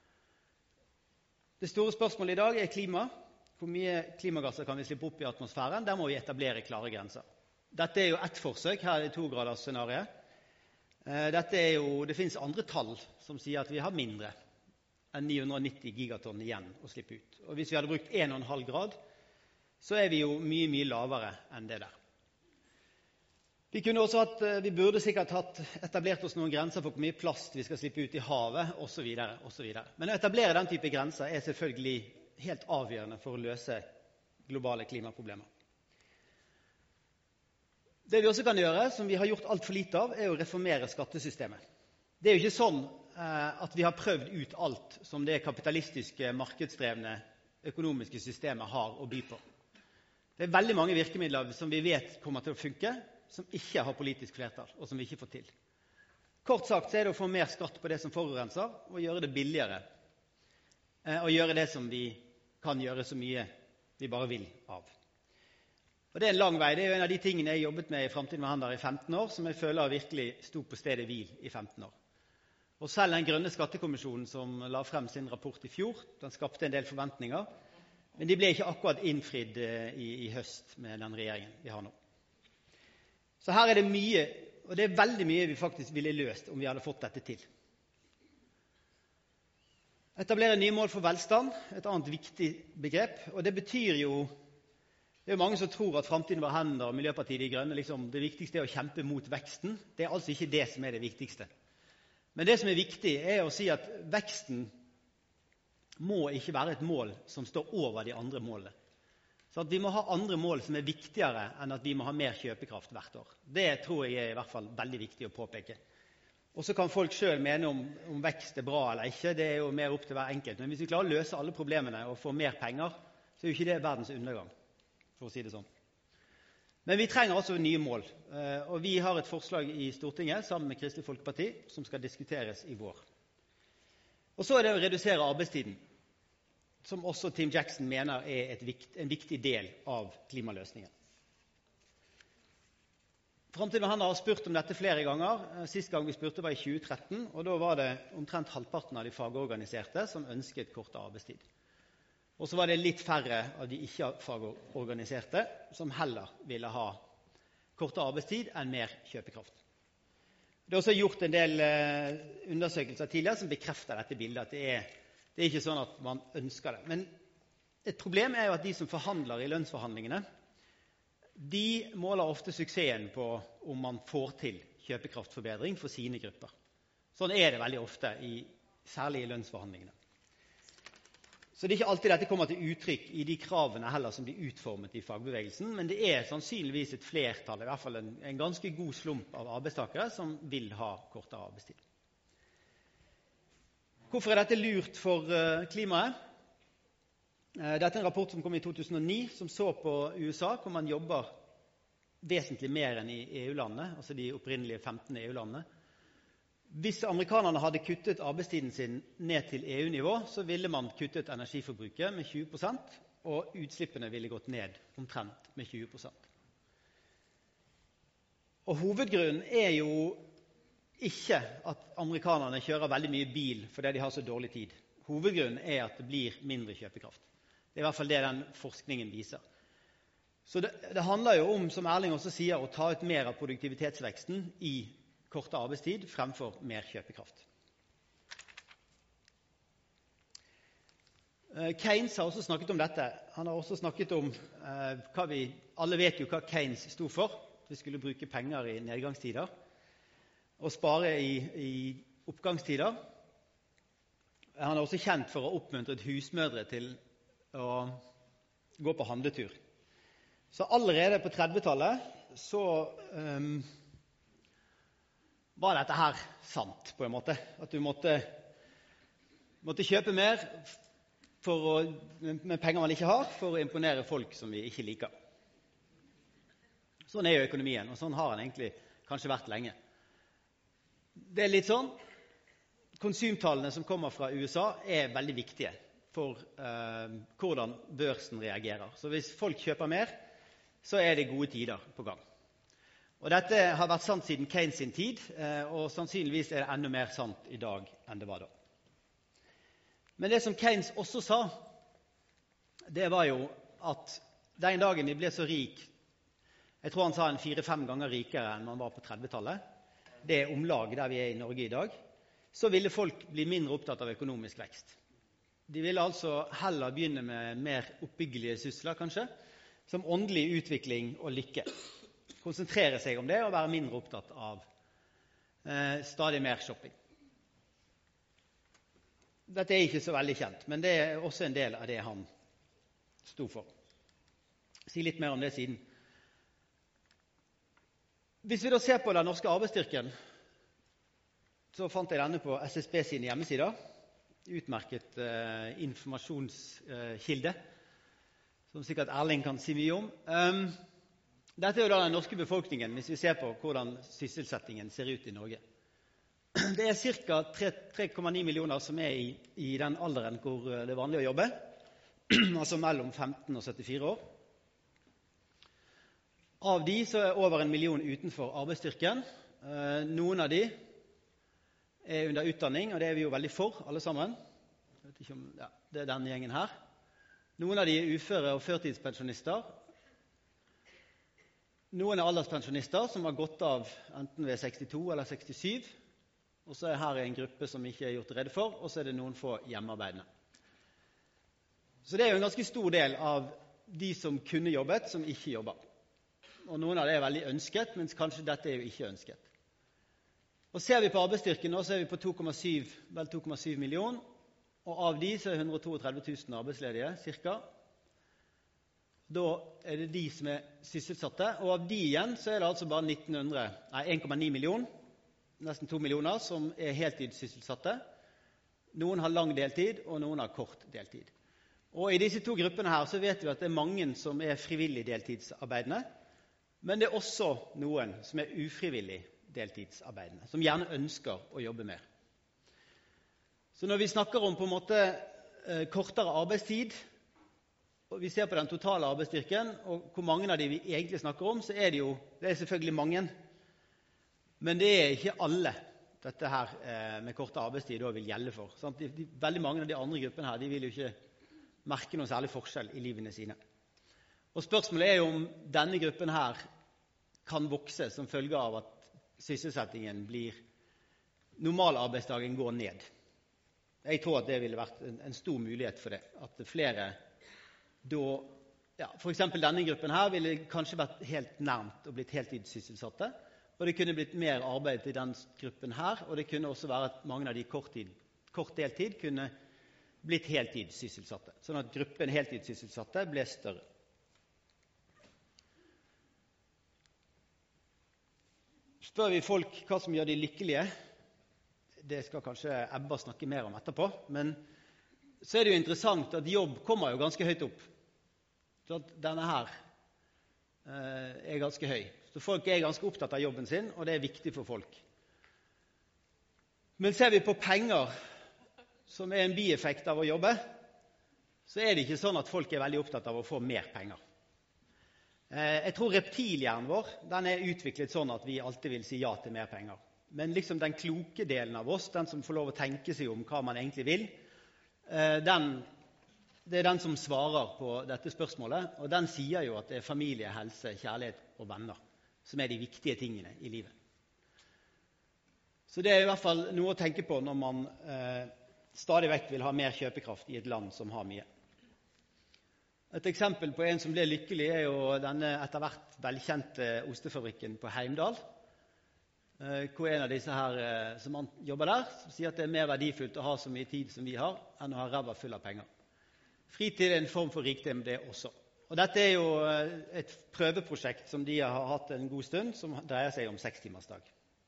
Det store spørsmålet i dag er klima. Hvor mye klimagasser kan vi slippe opp i atmosfæren? Der må vi etablere klare grenser. Dette er jo ett forsøk, her er det to-graders-scenariet. Dette er jo, det finnes andre tall som sier at vi har mindre enn ni hundre og nitti gigatonn igjen å slippe ut. Og hvis vi hadde brukt en komma fem grad, så er vi jo mye, mye lavere enn det der. Vi kunne også hatt, vi burde sikkert hatt etablert oss noen grenser for hvor mye plast vi skal slippe ut i havet, og så videre, og så videre. Men å etablere den type grenser er selvfølgelig helt avgjørende for å løse globale klimaproblemer. Det vi også kan gjøre, som vi har gjort alt for lite av, er å reformere skattesystemet. Det er jo ikke sånn eh, at vi har prøvd ut alt som det kapitalistiske, markedsdrevne økonomiske systemet har å by på. Det er veldig mange virkemidler som vi vet kommer til å funke, som ikke har politisk flertall, og som vi ikke får til. Kort sagt så er det å få mer skatt på det som forurenser, og gjøre det billigere, eh, og gjøre det som vi kan gjøre så mye vi bare vil av. Og det er en lang vei. Det er jo en av de tingene jeg har jobbet med i Fremtiden med Hender i femten år, som jeg føler virkelig sto på stedet hvil i femten år. Og selv den grønne skattekommisjonen som la frem sin rapport i fjor, den skapte en del forventninger, men de ble ikke akkurat innfridd i, i høst med den regjeringen vi har nå. Så her er det mye, og det er veldig mye vi faktisk ville løst om vi hadde fått dette til. Etablere nye mål for velstand, et annet viktig begrep, og det betyr jo Det er jo mange som tror at Fremtiden med Hender og Miljøpartiet De Grønne liksom, det viktigste er å kjempe mot veksten. Det er altså ikke det som er det viktigste. Men det som er viktig, er å si at veksten må ikke være et mål som står over de andre målene. Så at vi må ha andre mål som er viktigere enn at vi må ha mer kjøpekraft hvert år. Det tror jeg er i hvert fall veldig viktig å påpeke. Og så kan folk selv mene om, om vekst er bra eller ikke. Det er jo mer opp til hver enkelt. Men hvis vi klarer å løse alle problemene og få mer penger, så er jo ikke det verdens undergang, for å si det sånn. Men vi trenger også nye mål, og vi har et forslag i Stortinget sammen med Kristelig Folkeparti som skal diskuteres i vår. Og så er det å redusere arbeidstiden, som også Tim Jackson mener er et vikt, en viktig del av klimaløsningen. Frem til han har spurt om dette flere ganger. Sist gang vi spurte var i tjue tretten, og da var det omtrent halvparten av de fagorganiserte som ønsket kortere arbeidstid. Og så var det litt færre av de ikke-fagorganiserte som heller ville ha kortere arbeidstid enn mer kjøpekraft. Det er også gjort en del undersøkelser tidligere som bekrefter dette bildet, at det er, det er ikke sånn at man ønsker det. Men et problem er jo at de som forhandler i lønnsforhandlingene, de måler ofte suksessen på om man får til kjøpekraftforbedring for sine grupper. Sånn er det veldig ofte, i, særlig i lønnsforhandlingene. Så det er ikke alltid dette kommer til uttrykk i de kravene heller som blir utformet i fagbevegelsen, men det er sannsynligvis et flertall, i hvert fall en, en ganske god slump av arbeidstakere som vil ha kortere arbeidstid. Hvorfor er dette lurt for uh, klimaet? Dette er en rapport som kom i to tusen og ni, som så på U S A, hvor man jobber vesentlig mer enn i E U-landene, altså de opprinnelige femten E U-landene. Hvis amerikanerne hadde kuttet arbeidstiden sin ned til E U-nivå, så ville man kuttet energiforbruket med tjue prosent, og utslippene ville gått ned omtrent med tjue prosent. Og hovedgrunnen er jo ikke at amerikanerne kjører veldig mye bil fordi de har så dårlig tid. Hovedgrunnen er at det blir mindre kjøpekraft. Det er i hvert fall det den forskningen viser. Så det, det handler jo om, som Erling også sier, å ta ut mer av produktivitetsveksten i kortere arbeidstid fremfor mer kjøpekraft. Keynes har også snakket om dette. Han har også snakket om eh, hva vi, alle vet jo hva Keynes sto for. Vi skulle bruke penger i nedgangstider og spare i, i oppgangstider. Han er også kjent for å ha oppmuntret husmødre til å gå på handletur. Så allerede på trettitallet så um, var dette her sant, på en måte. At du måtte, måtte kjøpe mer for å, med penger man ikke har, for å imponere folk som vi ikke liker. Sånn er jo økonomien, og sånn har den egentlig kanskje vært lenge. Det er litt sånn, konsumtallene som kommer fra U S A er veldig viktige for eh, hvordan børsen reagerer. Så hvis folk kjøper mer, så er det gode tider på gang. Og dette har vært sant siden Keynes sin tid, eh, og sannsynligvis er det enda mer sant i dag enn det var da. Men det som Keynes også sa, det var jo at den dagen vi ble så rik, jeg tror han sa en fire-fem ganger rikere enn man var på trettitallet, det er omlag der vi er i Norge i dag, så ville folk bli mindre opptatt av økonomisk vekst. De ville altså heller begynne med mer oppbyggelige sysler, kanskje, som åndelig utvikling og lykke. Konsentrere seg om det og være mindre opptatt av eh, stadig mer shopping. Dette er ikke så veldig kjent, men det er også en del av det han sto for. Si litt mer om det siden. Hvis vi da ser på den norske arbeidsstyrken, så fant jeg denne på S S B sine hjemmesider. Utmerket eh, informasjonskilde, eh, som sikkert Erling kan si mye om. Um, dette er jo da den norske befolkningen, hvis vi ser på hvordan sysselsettingen ser ut i Norge. Det er ca. tre komma ni millioner som er i, i den alderen hvor det er vanlig å jobbe, altså mellom femten og syttifire år. Av de så er over en million utenfor arbeidsstyrken. Eh, noen av de er under utdanning, og det er vi jo veldig for, alle sammen. Jeg vet ikke om, ja, det er denne gjengen her. Noen av de er uføre og førtidspensjonister. Noen er alderspensjonister som har gått av enten ved sekstito eller sekstisju. Og så er her en gruppe som ikke er gjort rede for, og så er det noen få hjemmearbeidende. Så det er jo en ganske stor del av de som kunne jobbet, som ikke jobber. Og noen av det er veldig ønsket, mens kanskje dette er jo ikke ønsket. Og ser vi på arbeidsstyrken nå, så er vi på to komma syv, vel to komma syv millioner, og av de så er hundre og trettito tusen arbeidsledige, cirka. Da er det de som er sysselsatte, og av de igjen så er det altså bare nitten hundre, nei, en komma ni millioner, nesten to millioner, som er heltidssysselsatte. Noen har lang deltid, og noen har kort deltid. Og i disse to gruppene her så vet vi at det er mange som er frivillig deltidsarbeidende, men det er også noen som er ufrivillig deltidsarbeidende, som gjerne ønsker å jobbe mer. Så når vi snakker om på en måte eh, kortere arbeidstid, og vi ser på den totale arbeidsstyrken, og hvor mange av de vi egentlig snakker om, så er det jo det er selvfølgelig mange. Men det er ikke alle dette her eh, med korte arbeidstid da vil gjelde for. Sant? De, de, veldig mange av de andre gruppene her, de vil jo ikke merke noen særlig forskjell i livene sine. Og spørsmålet er jo om denne gruppen her kan vokse som følge av at sysselsettingen blir, normalarbeidsdagen går ned. Jeg tror at det ville vært en, en stor mulighet for det, at flere da, ja, for eksempel denne gruppen her ville kanskje vært helt nærmt og blitt heltidssysselsatte, og det kunne blitt mer arbeid i den gruppen her, og det kunne også være at mange av de kort, tid, kort deltid kunne blitt heltidssysselsatte, sånn at gruppen heltidssysselsatte ble større. Spør vi folk hva som gjør de lykkelige, det skal kanskje Ebba snakke mer om etterpå, men så er det jo interessant at jobb kommer jo ganske høyt opp. Så at denne her eh, er ganske høy. Så folk er ganske opptatt av jobben sin, og det er viktig for folk. Men ser vi på penger, som er en bieffekt av å jobbe, så er det ikke sånn at folk er veldig opptatt av å få mer penger. Jeg tror reptilhjernen vår den er utviklet sånn at vi alltid vil si ja til mer penger. Men liksom den kloke delen av oss, den som får lov å tenke seg om hva man egentlig vil, den, det er den som svarer på dette spørsmålet, og den sier jo at det er familie, helse, kjærlighet og venner som er de viktige tingene i livet. Så det er i hvert fall noe å tenke på når man eh, stadig vekk vil ha mer kjøpekraft i et land som har mye. Et eksempel på en som ble lykkelig er jo denne etter hvert velkjente ostefabrikken på Heimdal, hvor en av disse her som jobber der sier at det er mer verdifullt å ha så mye tid som vi har, enn å ha ræva full av penger. Fritid er en form for rikdom det også. Og dette er jo et prøveprosjekt som de har hatt en god stund, som dreier seg om sekstimersdag.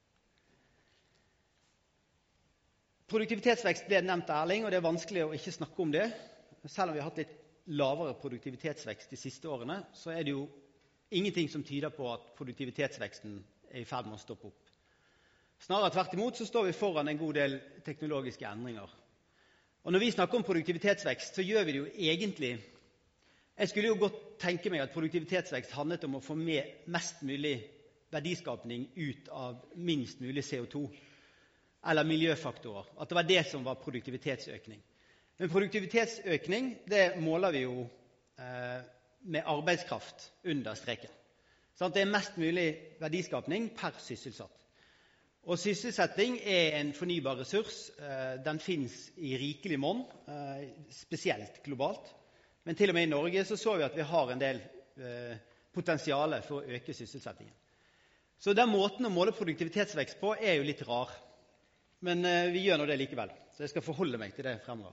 Produktivitetsvekst ble nevnt av Erling, og det er vanskelig å ikke snakke om det. Selv om vi har hatt litt lavere produktivitetsvekst de siste årene, så er det jo ingenting som tyder på at produktivitetsveksten er i ferd med å stoppe opp. Snarere tvert imot så står vi foran en god del teknologiske endringer. Og når vi snakker om produktivitetsvekst, så gjør vi det jo egentlig. Jeg skulle jo godt tenke meg at produktivitetsvekst handlet om å få med mest mulig verdiskapning ut av minst mulig C O to, eller miljøfaktorer. At det var det som var produktivitetsøkning. Men produktivitetsøkning, det måler vi jo eh, med arbeidskraft under streken. Sånn, det er mest mulig verdiskapning per sysselsatt. Og sysselsetting er en fornybar ressurs. Eh, den finnes i rikelig monn, eh, spesielt globalt. Men til og med i Norge så så vi at vi har en del eh, potensiale for å øke sysselsettingen. Så den måten å måle produktivitetsvekst på er jo litt rar. Men eh, vi gjør nå det likevel, så jeg skal forholde meg til det fremover.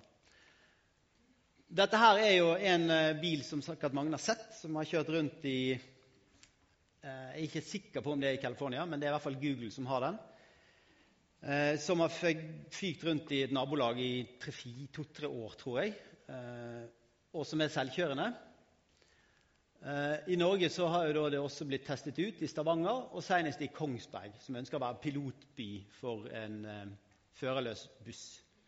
Dette her er jo en bil som sikkert mange har sett, som har kjørt rundt i, eh, jeg er ikke sikker på om det er i California, men det er i hvert fall Google som har den, eh, som har fygt rundt i et nabolag i to-tre år, tror jeg, eh, og som er selvkjørende. Eh, I Norge så har jo det også blitt testet ut i Stavanger, og senest i Kongsberg, som ønsker å være pilotby for en eh, førerløs buss.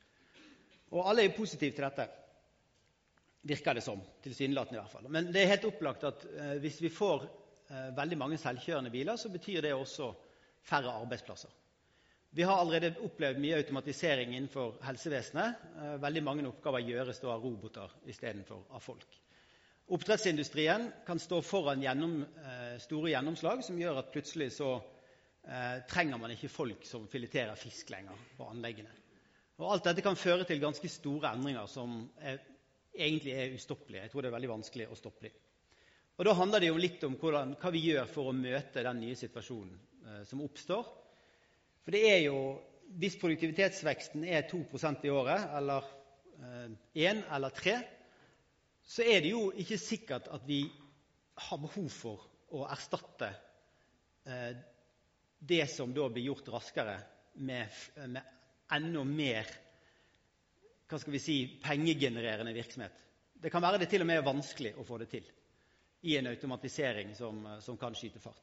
Og alle er positive til dette. Virker det som, tilsynelatende i hvert fall. Men det er helt opplagt at eh, hvis vi får eh, veldig mange selvkjørende biler, så betyr det også færre arbeidsplasser. Vi har allerede opplevd mye automatisering innenfor helsevesenet. Eh, veldig mange oppgaver gjøres da av roboter i stedet for av folk. Oppdrettsindustrien kan stå foran gjennom, eh, store gjennomslag som gjør at plutselig så eh, trenger man ikke folk som fileterer fisk lenger på anleggene. Og alt dette kan føre til ganske store endringer som er egentlig er ustoppelige. Jeg tror det er veldig vanskelig å stoppe dem. Og da handler det jo litt om hvordan, hva vi gjør for å møte den nye situasjonen eh, som oppstår. For det er jo, hvis produktivitetsveksten er to prosent i året, eller én eh, eller tre, så er det jo ikke sikkert at vi har behov for å erstatte eh, det som da blir gjort raskere med, med enda mer hva skal vi si, pengegenererende virksomhet. Det kan være det til og med vanskelig å få det til i en automatisering som, som kan skyte fart.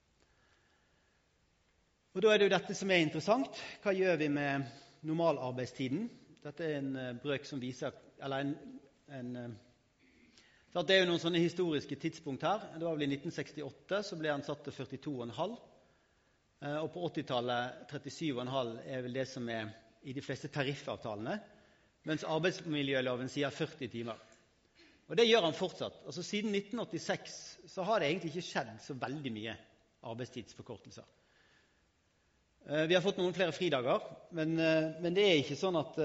Og da er det jo dette som er interessant. Hva gjør vi med normalarbeidstiden? Dette er en brøk som viser, eller en, en Så det er jo noen sånne historiske tidspunkt her. Det var vel i nitten sekstiåtte, så ble den satt til førtito komma fem. Og på åttitallet trettisju komma fem er vel det som er i de fleste tariffavtalene, mens arbeidsmiljøloven sier førti timer. Og det gjør han fortsatt. Altså siden nitten åttiseks så har det egentlig ikke skjedd så veldig mye arbeidstidsforkortelser. Vi har fått noen flere fridager, men, men det er ikke sånn at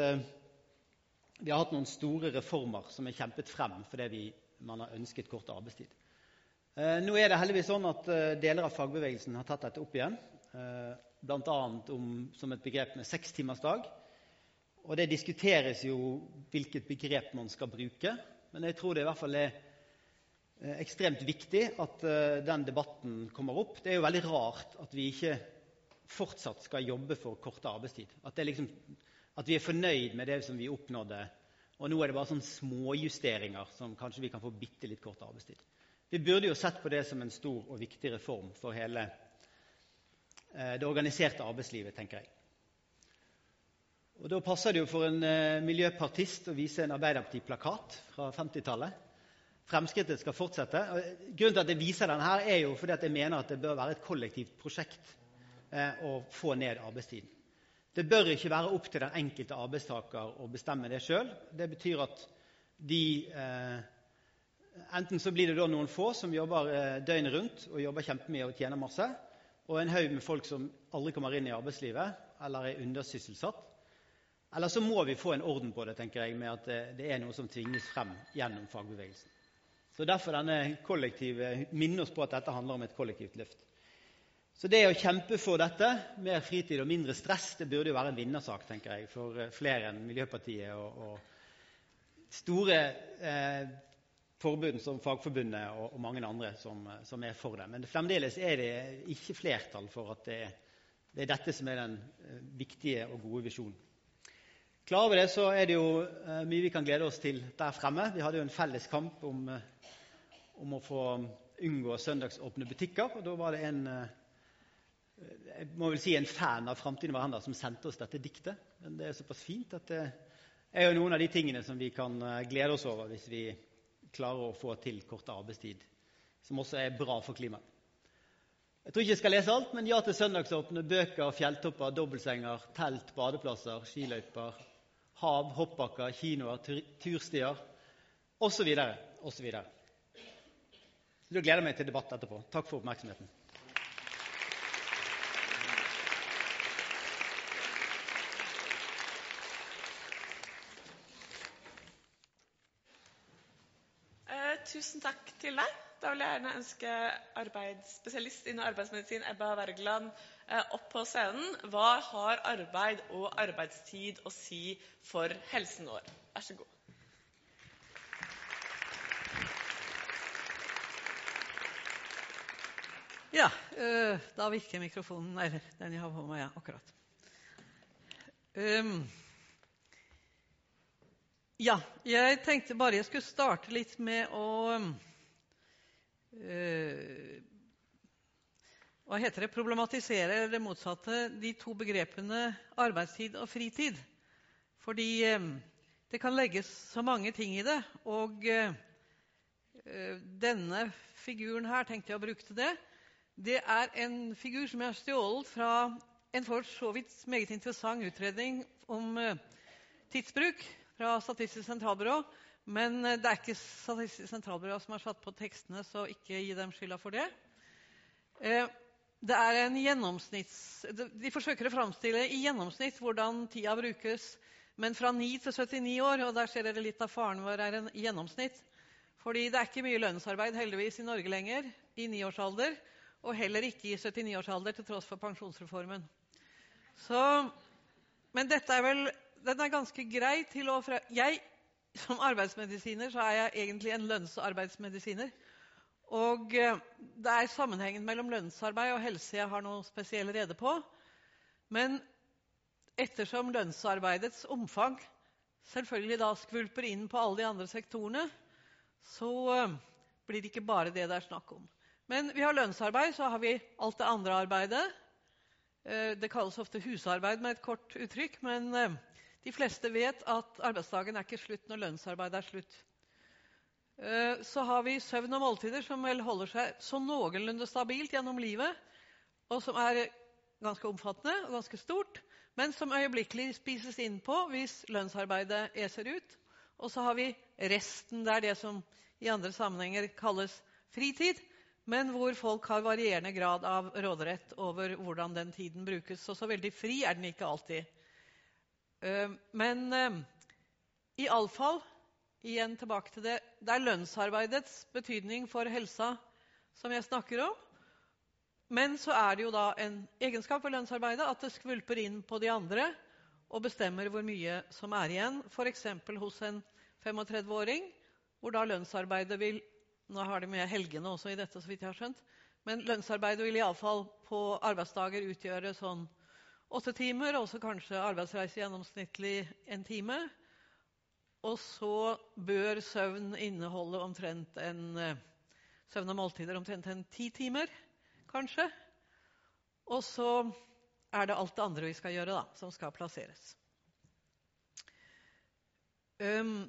vi har hatt noen store reformer som er kjempet frem fordi vi, man har ønsket kort arbeidstid. Nå er det heldigvis sånn at deler av fagbevegelsen har tatt dette opp igjen, blant annet om, som et begrep med seks timers dag. Og det diskuteres jo hvilket begrep man skal bruke, men jeg tror det i hvert fall er ekstremt viktig at den debatten kommer opp. Det er jo veldig rart at vi ikke fortsatt skal jobbe for kortere arbeidstid. At, det liksom, at vi er fornøyd med det som vi oppnådde, og nå er det bare sånne småjusteringer som kanskje vi kan få bitte litt kortere arbeidstid. Vi burde jo sett på det som en stor og viktig reform for hele eh, det organiserte arbeidslivet, tenker jeg. Og da passer det jo for en eh, miljøpartist å vise en Arbeiderparti-plakat fra femtitallet. Fremskrittet skal fortsette. Og grunnen til at jeg viser den her er jo fordi at jeg mener at det bør være et kollektivt prosjekt å få ned arbeidstiden. Det bør ikke være opp til den enkelte arbeidstaker å bestemme det selv. Det betyr at de, eh, enten så blir det da noen få som jobber eh, døgnet rundt og jobber kjempemye og tjener masse, og en haug med folk som aldri kommer inn i arbeidslivet eller er undersysselsatt. Eller så må vi få en orden på det, tenker jeg, med at det, det er noe som tvinges frem gjennom fagbevegelsen. Så derfor denne kollektive, minne oss på at dette handler om et kollektivt løft. Så det å kjempe for dette, mer fritid og mindre stress, det burde jo være en vinnersak, tenker jeg, for flere enn Miljøpartiet og, og store eh, forbund som Fagforbundet og, og mange andre som, som er for det. Men fremdeles er det ikke flertall for at det, det er dette som er den eh, viktige og gode visjonen. Klarer vi det, så er det jo eh, mye vi kan glede oss til der fremme. Vi hadde jo en felles kamp om, eh, om å få unngå søndagsåpne butikker, og da var det en eh, jeg må vel si en fan av Fremtiden hverandre som sendte oss dette diktet, men det er såpass fint at det er jo noen av de tingene som vi kan glede oss over hvis vi klarer å få til kortere arbeidstid, som også er bra for klimaet. Jeg tror ikke jeg skal lese alt, men ja til søndagsåpne, bøker, fjelltopper, dobbeltsenger, telt, badeplasser, skiløyper, hav, hoppbakker, kinoer, tur- turstier, og så videre, og så videre. Så da gleder jeg meg til debatt etterpå. Takk for oppmerksomheten. Tusen takk til deg. Da vil jeg gjerne ønske arbeidsspesialist innen arbeidsmedisin Ebba Wergeland opp på scenen. Hva har arbeid og arbeidstid å si for helsen vår? Vær så god. Ja, da virker mikrofonen, eller den jeg har på meg, ja, akkurat. Um, Ja, jeg tenkte bare jeg skulle starte litt med å øh, hva heter det, problematisere eller det motsatte, de to begrepene arbeidstid og fritid. Fordi øh, det kan legges så mange ting i det, og øh, denne figuren her tenkte jeg å bruke til det. Det er en figur som jeg har stjålet fra en for så vidt meget interessant utredning om øh, tidsbruk, fra Statistisk sentralbyrå, men det er ikke Statistisk sentralbyrå som har satt på tekstene, så ikke gi dem skylda for det. Det er en gjennomsnitts... De forsøker å framstille i gjennomsnitt hvordan tida brukes, men fra ni til syttini år, og der ser dere litt av faren vår er en gjennomsnitt. Fordi det er ikke mye lønnsarbeid heldigvis i Norge lenger, i niårsalder, og heller ikke i syttini-årsalder til tross for pensjonsreformen. Så, men dette er vel... Den er ganske grei til å... Jeg, som arbeidsmedisiner, så er jeg egentlig en lønnsarbeidsmedisiner. Og det er sammenhengen mellom lønnsarbeid og helse jeg har noe spesiell rede på. Men ettersom lønnsarbeidets omfang selvfølgelig da skvulper inn på alle de andre sektorene, så blir det ikke bare det det er snakk om. Men vi har lønnsarbeid, så har vi alt det andre arbeidet. Det kalles ofte husarbeid med et kort uttrykk, men... De fleste vet at arbeidsdagen er ikke slutt når lønnsarbeid er slutt. Eh, Så har vi søvn og måltider som vel holder seg så noenlunde stabilt gjennom livet, og som er ganske omfattende og ganske stort, men som øyeblikkelig spises inn på hvis lønnsarbeidet eser ut. Og så har vi resten, det er det som i andre sammenhenger kalles fritid, men hvor folk har varierende grad av råderett over hvordan den tiden brukes. Så så veldig fri er den ikke alltid. Eh, Men eh, i alle fall, igjen tilbake til det, det er lønnsarbeidets betydning for helsa som jeg snakker om. Men så er det jo da en egenskap ved lønnsarbeidet at det skvulper inn på de andre og bestemmer hvor mye som er igjen. For eksempel hos en femogtredve-åring, hvor da lønnsarbeidet vil, nå har de med helgene også i dette så vidt jeg har skjønt, men lønnsarbeidet vil i alle fall på arbeidsdager utgjøre sånn åtte timer, og så kanskje arbeidsreise gjennomsnittlig en time. Og så bør søvn inneholde omtrent en, søvn og måltider omtrent en ti timer, kanskje. Og så er det alt det andre vi skal gjøre da, som skal plasseres. Um,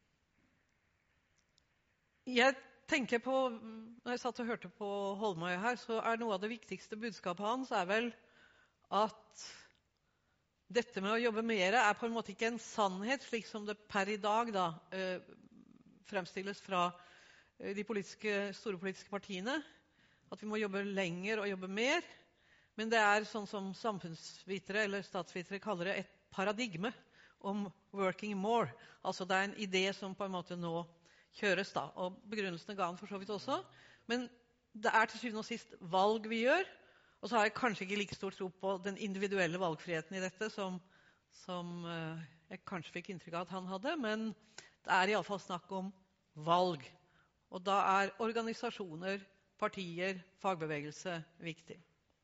jeg tenker på, når jeg satt og hørte på Holmøy her, så er noe av det viktigste budskapet hans er vel at dette med å jobbe mer er på en måte ikke en sannhet, slik som det per i dag da, eh, fremstilles fra eh, de politiske, store politiske partiene, at vi må jobbe lenger og jobbe mer, men det er sånn som samfunnsvitere eller statsvitere kaller det et paradigme om working more. Altså det er en idé som på en måte nå kjøres da, og begrunnelsene ga han for så vidt også, men det er til syvende og sist valg vi gjør, og så har jeg kanskje ikke like stor tro på den individuelle valgfriheten i dette, som, som uh, jeg kanskje fikk inntrykk av at han hadde, men det er i alle fall snakk om valg, og da er organisasjoner, partier, fagbevegelse viktig.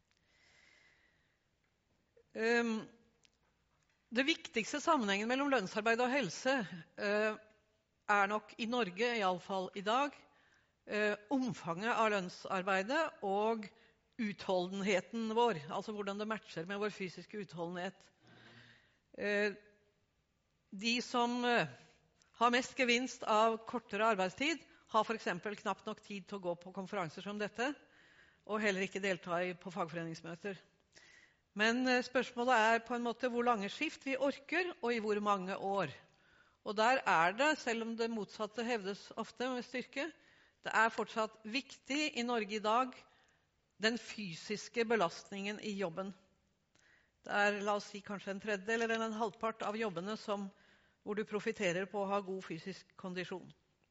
Um, det viktigste sammenhengen mellom lønnsarbeid og helse uh, er nok i Norge, i alle fall i dag, uh, omfanget av lønnsarbeidet og utholdenheten vår, altså hvordan det matcher med vår fysiske utholdenhet. Uh, de som uh, har mest gevinst av kortere arbeidstid, har for eksempel knapt nok tid til å gå på konferanser som dette, og heller ikke delta i, på fagforeningsmøter. Men eh, spørsmålet er på en måte hvor lange skift vi orker, og i hvor mange år. Og der er det, selv om det motsatte hevdes ofte med styrke, det er fortsatt viktig i Norge i dag, den fysiske belastningen i jobben. Det er, la oss si, kanskje en tredjedel eller en halvpart av jobbene som, hvor du profiterer på å ha god fysisk kondisjon.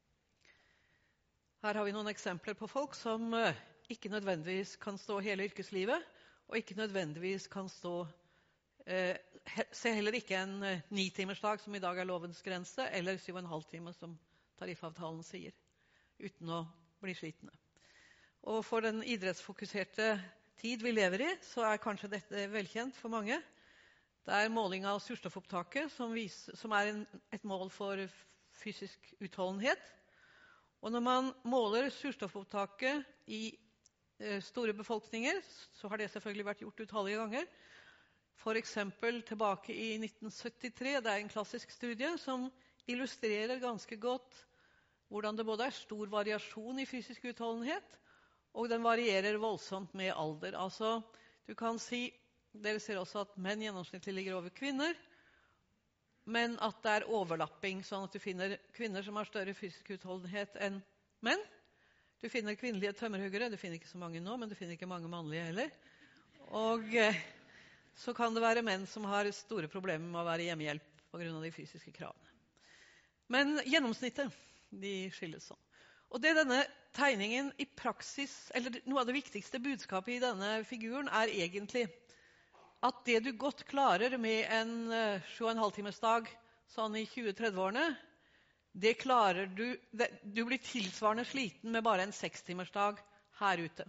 Her har vi noen eksempler på folk som uh, ikke nødvendigvis kan stå hele yrkeslivet, og ikke nødvendigvis kan stå, uh, he, se heller ikke en uh, nitimersdag, som i dag er lovens grense, eller syv og en halv time, som tariffavtalen sier, uten å bli slitne. Og for den idrettsfokuserte tid vi lever i, så er kanskje dette velkjent for mange. Det er måling av surstoffopptaket, som, viser, som er en, et mål for fysisk utholdenhet. Og når man måler surstoffopptaket i eh, store befolkninger, så har det selvfølgelig vært gjort utallige ganger. For eksempel tilbake i nitten syttitre, det er en klassisk studie som illustrerer ganske godt hvordan det både er stor variasjon i fysisk utholdenhet, og den varierer voldsomt med alder. Altså, du kan si, dere ser også at menn gjennomsnittlig ligger over kvinner, men at det er overlapping, sånn at du finner kvinner som har større fysisk utholdenhet enn menn. Du finner kvinnelige tømmerhuggere, du finner ikke så mange nå, men du finner ikke mange mannlige heller. Og eh, så kan det være menn som har store problemer med å være hjemmehjelp på grunn av de fysiske kravene. Men gjennomsnittet, de skilles sånn. Og det denne tegningen i praksis, eller noe av det viktigste budskapet i denne figuren, er egentlig at det du godt klarer med en uh, sju og en halv times dag sånn i tjue-tredve-årene, det klarer du, det, du blir tilsvarende sliten med bare en seks timers dag her ute.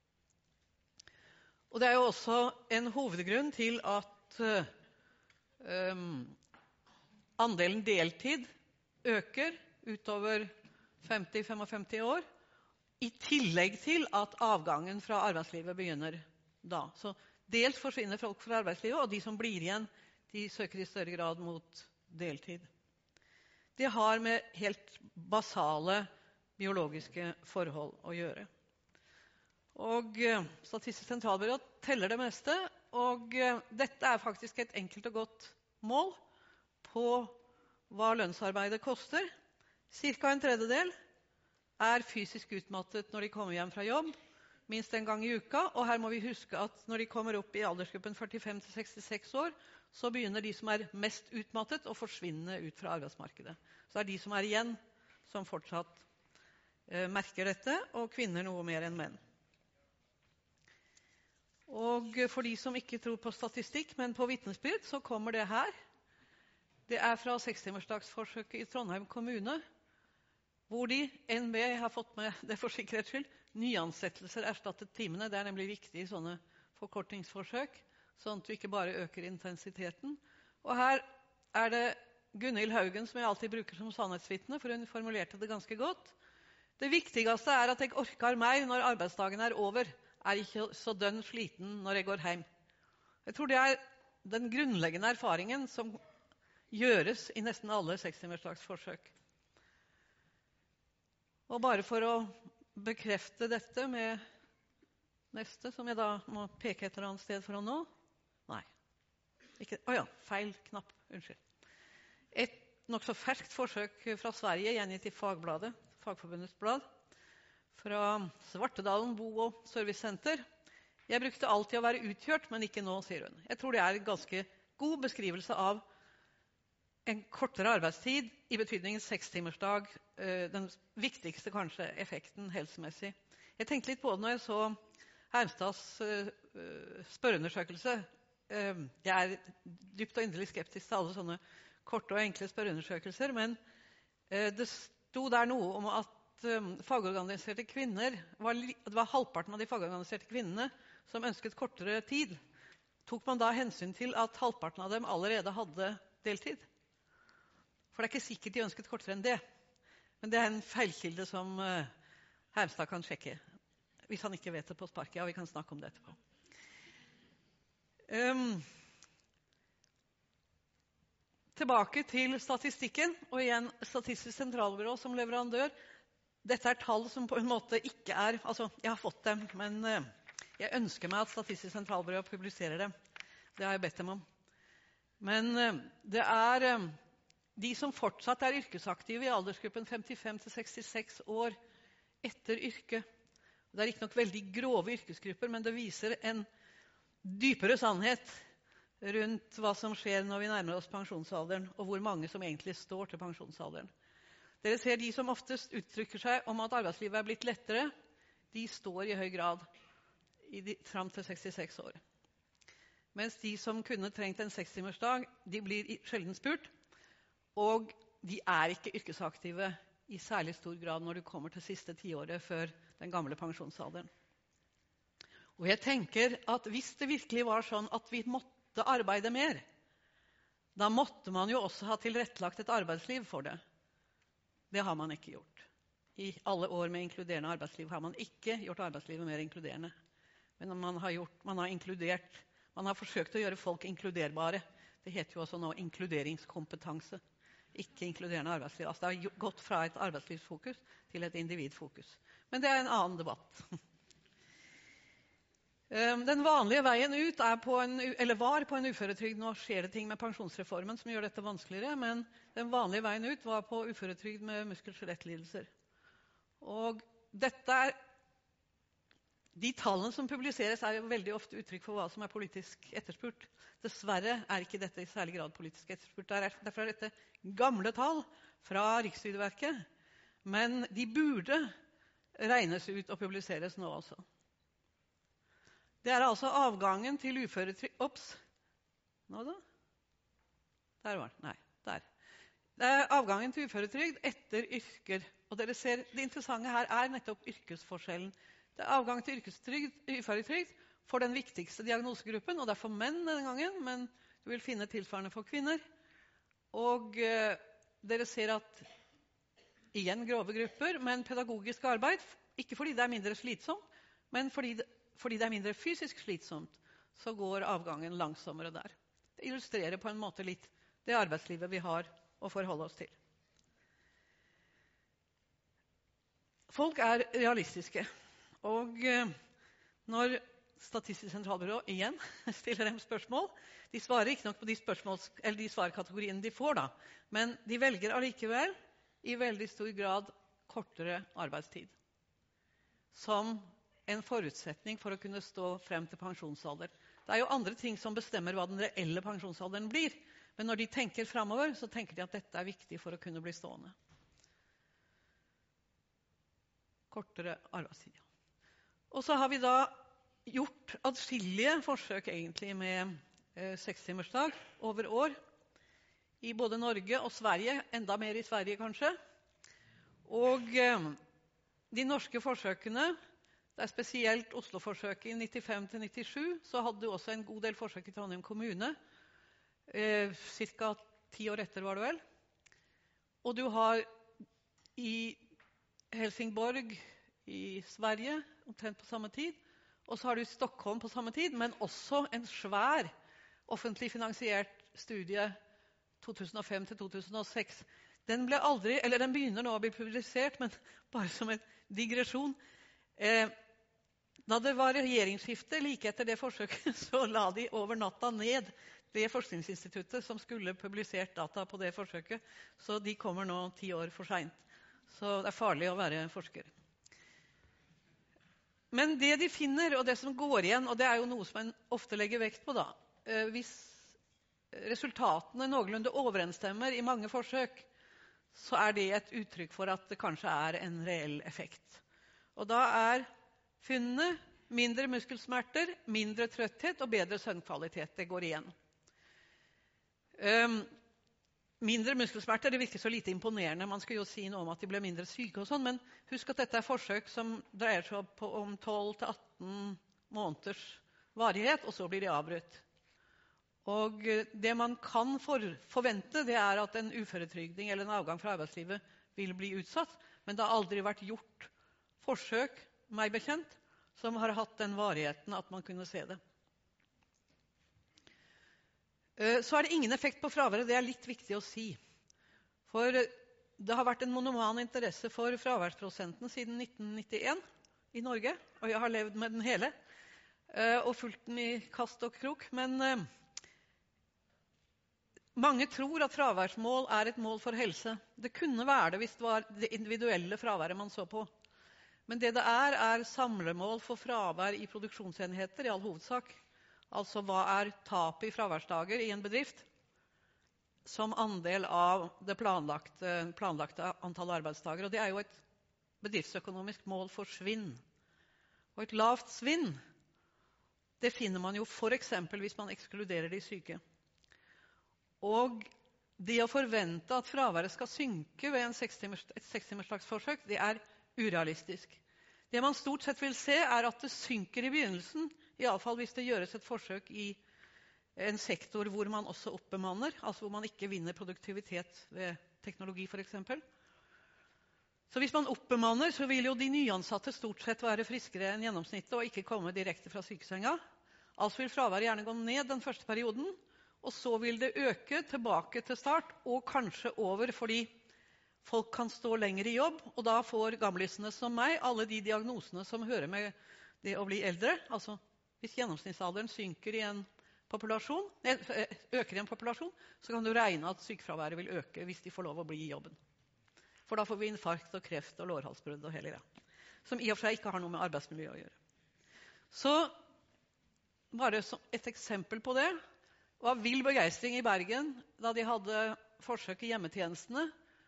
Og det er jo også en hovedgrunn til at uh, um, andelen deltid øker utover femti til femtifem år, i tillegg til at avgangen fra arbeidslivet begynner da. Så dels forsvinner folk fra arbeidslivet, og de som blir igjen, de søker i større grad mot deltid. Det har med helt basale biologiske forhold å gjøre. Og eh, Statistisk sentralbyrå teller det meste, og eh, dette er faktisk et enkelt og godt mål på hva lønnsarbeidet koster. Cirka en tredjedel er fysisk utmattet når de kommer hjem fra jobb, minst en gang i uka. Og her må vi huske at når de kommer opp i aldersgruppen førtifem til sekstiseks år, så begynner de som er mest utmattet å forsvinne ut fra arbeidsmarkedet. Så det er de som er igjen, som fortsatt eh, merker dette, og kvinner noe mer enn menn. Og for de som ikke tror på statistikk, men på vitnesbyrd, så kommer det her. Det er fra sekstimersdagsforsøket i Trondheim kommune, hvor de, N B, har fått med det for sikkerhets skyld, nyansettelser erstattet timene. Det er nemlig viktig i sånne forkortingsforsøk, sånn at du ikke bare øker intensiteten. Og her er det Gunhild Haugen, som jeg alltid bruker som sannhetsvitne, for hun formulerte det ganske godt. Det viktigste er at jeg orker mer når arbeidsdagen er over, er ikke så dønn sliten når jeg går hjem. Jeg tror det er den grunnleggende erfaringen som gjøres i nesten alle sekstimersdagsforsøk. Og bare for å bekrefte dette med neste, som jeg da må peke et eller annet sted for å nå. Nei. Ikke, å ja, feil knapp. Unnskyld. Et nokså ferskt forsøk fra Sverige, gjengitt i Fagbladet, Fagforbundets blad, fra Svartedalen bo- og servicesenter. Jeg brukte alltid å være utkjørt, men ikke nå, sier hun. Jeg tror det er en ganske god beskrivelse av en kortere arbeidstid, i betydningen sekstimersdag, den viktigste kanskje effekten helsemessig. Jeg tenkte litt på det når jeg så Hermstads spørreundersøkelse. Jeg er dypt og inderlig skeptisk til alle sånne korte og enkle spørreundersøkelser, men det sto der noe om at fagorganiserte kvinner, var, det var halvparten av de fagorganiserte kvinnene som ønsket kortere tid. Tok man da hensyn til at halvparten av dem allerede hadde deltid? For det er ikke sikkert de ønsket kortere enn det. Men det er en feilkilde som uh, Hermstad kan sjekke, hvis han ikke vet det på sparket. Ja, vi kan snakke om det etterpå. Um, tilbake til statistikken, og igjen Statistisk sentralbyrå som leverandør. Dette er tall som på en måte ikke er, altså jeg har fått dem, men uh, jeg ønsker meg at Statistisk sentralbyrå publiserer dem. Det har jeg bedt dem om. Men uh, det er... Uh, De som fortsatt er yrkesaktive i aldersgruppen femtifem til sekstiseks år etter yrke. Det er ikke nok veldig grove yrkesgrupper, men det viser en dypere sannhet rundt hva som skjer når vi nærmer oss pensjonsalderen, og hvor mange som egentlig står til pensjonsalderen. Dere ser de som oftest uttrykker seg om at arbeidslivet er blitt lettere, de står i høy grad i de, fram til sekstiseks år. Mens de som kunne trengt en sekstimersdag, de blir sjelden spurt, og de er ikke yrkesaktive i særlig stor grad når du kommer til siste tiåret før den gamle pensjonsalderen. Og jeg tenker at hvis det virkelig var sånn at vi måtte arbeide mer, da måtte man jo også ha tilrettelagt et arbeidsliv for det. Det har man ikke gjort. I alle år med inkluderende arbeidsliv har man ikke gjort arbeidslivet mer inkluderende. Men man har, gjort, man har inkludert, man har forsøkt å gjøre folk inkluderbare. Det heter jo også nå inkluderingskompetanse. Ikke inkluderende arbeidsliv. Altså det har gått fra et arbeidslivsfokus til et individfokus. Men det er en annen debatt. Den vanlige veien ut er på en, eller var på en uføretrygd. Nå skjer det ting med pensjonsreformen som gjør dette vanskeligere, men den vanlige veien ut var på uføretrygd med muskel-skjelettlidelser. Og dette er De tallene som publiseres, er jo veldig ofte uttrykk for hva som er politisk etterspurt. Dessverre er ikke dette i særlig grad politisk etterspurt. Derfor er dette gamle tall fra Rikstrygdeverket, men de burde regnes ut og publiseres nå også. Det er altså avgangen til uføretrygd... Ops! Nå da? Der var den. Nei, der. Det er avgangen til uføretrygd etter yrker. Og dere ser, det interessante her er nettopp yrkesforskjellen. Det er avgang til uføretrygd for den viktigste diagnosegruppen, og det er for menn denne gangen, men du vil finne tilsvarende for kvinner. Og eh, dere ser at igjen grove grupper, men pedagogisk arbeid, ikke fordi det er mindre slitsomt, men fordi det, fordi det er mindre fysisk slitsomt, så går avgangen langsommere der. Det illustrerer på en måte litt det arbeidslivet vi har å forholde oss til. folk er realistiske. Og eh, når Statistisk sentralbyrå igjen stiller dem spørsmål, de svarer ikke nok på de, eller de svarkategoriene de får, da, men de velger allikevel i veldig stor grad kortere arbeidstid som en forutsetning for å kunne stå frem til pensjonsalder. Det er jo andre ting som bestemmer hva den reelle pensjonsalderen blir, men når de tenker fremover, så tenker de at dette er viktig for å kunne bli stående. Kortere arbeidstid. Og så har vi da gjort adskillige forsøk egentlig med eh, sekstimersdag over år i både Norge og Sverige, enda mer i Sverige kanskje. Og eh, de norske forsøkene, det er spesielt Oslo-forsøket i nittifem til nittisju, så hadde du også en god del forsøk i Trondheim kommune, eh, cirka ti år etter var det vel. Og du har i Helsingborg i Sverige omtrent på samme tid, og så har du Stockholm på samme tid, men også en svær offentlig finansiert studie to tusen og fem til to tusen og seks. Den ble aldri, eller den begynner nå å bli publisert, men bare som en digresjon. Eh, da det var regjeringsskifte like etter det forsøket, så la de over natta ned det forskningsinstituttet som skulle publisert data på det forsøket, så de kommer nå ti år for sent. Så det er farlig å være forsker. Men det de finner, og det som går igjen, og det er jo noe som en ofte legger vekt på da, eh, hvis resultatene noenlunde overensstemmer i mange forsøk, så er det et uttrykk for at det kanskje er en reell effekt. Og da er funnene mindre muskelsmerter, mindre trøtthet og bedre søvnkvalitet. Det går igjen. Um, Mindre muskelsmerter, det virker så lite imponerende. Man skulle jo si noe om at de ble mindre syke og sånn, men husk at dette er forsøk som dreier seg på om tolv til atten måneders varighet, og så blir de avbrutt. Og det man kan for, forvente, det er at en uføretrygding eller en avgang fra arbeidslivet vil bli utsatt, men det har aldri vært gjort forsøk, meg bekjent, som har hatt den varigheten at man kunne se det. Så er det ingen effekt på fraværet, det er litt viktig å si. For det har vært en monoman interesse for fraværsprosenten siden nitten nittien i Norge, og jeg har levd med den hele, og fulgt den i kast og krok. Men mange tror at fraværsmål er et mål for helse. Det kunne være det hvis det var det individuelle fraværet man så på. Men det det er, er samlemål for fravær i produksjonsenheter i all hovedsak. Altså hva er tapet i fraværsdager i en bedrift som andel av det planlagte, planlagte antall arbeidsdager. Og det er jo et bedriftsøkonomisk mål for svinn. Og et lavt svinn, det finner man jo for eksempel hvis man ekskluderer de syke. Og det å forvente at fraværet skal synke ved en sekstimers, et sekstimersdagsforsøk, det er urealistisk. Det man stort sett vil se er at det synker i begynnelsen, i alle fall hvis det gjøres et forsøk i en sektor hvor man også oppbemanner, altså hvor man ikke vinner produktivitet ved teknologi for eksempel. Så hvis man oppbemanner, så vil jo de nyansatte stort sett være friskere enn gjennomsnittet og ikke komme direkte fra sykesenga. Altså vil fraværet gjerne gå ned den første perioden, og så vil det øke tilbake til start, og kanskje over fordi folk kan stå lenger i jobb, og da får gamlisene som meg alle de diagnosene som hører med det å bli eldre, altså hvis gjennomsnittsalderen synker i en populasjon, øker i en populasjon, så kan du regne at sykefraværet vil øke hvis de får lov å bli i jobben. For da får vi infarkt og kreft og lårhalsbrudd og hele greia, som i og for seg ikke har noe med arbeidsmiljø å gjøre. Så bare som et eksempel på det, var vill begeistring i Bergen da de hadde forsøk i hjemmetjenestene.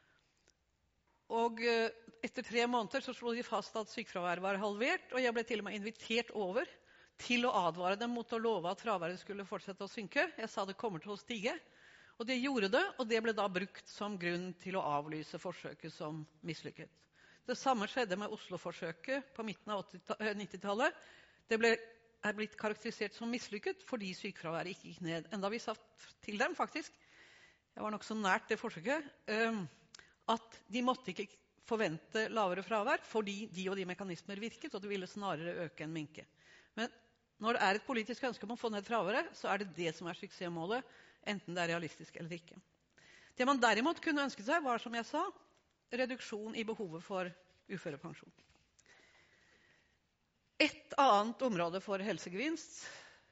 Og etter tre måneder så slo de fast at sykefraværet var halvert, og jeg ble til og med invitert over til å advare dem mot å love at fraværet skulle fortsette å synke. Jeg sa det kommer til å stige, og det gjorde det, og det ble da brukt som grunn til å avlyse forsøket som mislykket. Det samme skjedde med Oslo-forsøket på midten av nittitallet. Det ble, er blitt karakterisert som mislykket fordi sykefraværet ikke gikk ned. Enda vi satt til dem faktisk, jeg var nok så nært det forsøket, at de måtte ikke forvente lavere fravær fordi de og de mekanismer virket, og det ville snarere øke enn minke. Men når det er et politisk ønske om å få ned fraværet, så er det det som er suksessmålet, enten det er realistisk eller ikke. Det man derimot kunne ønske seg var, som jeg sa, reduksjon i behovet for uførepensjon. Et annet område for helsegevinst,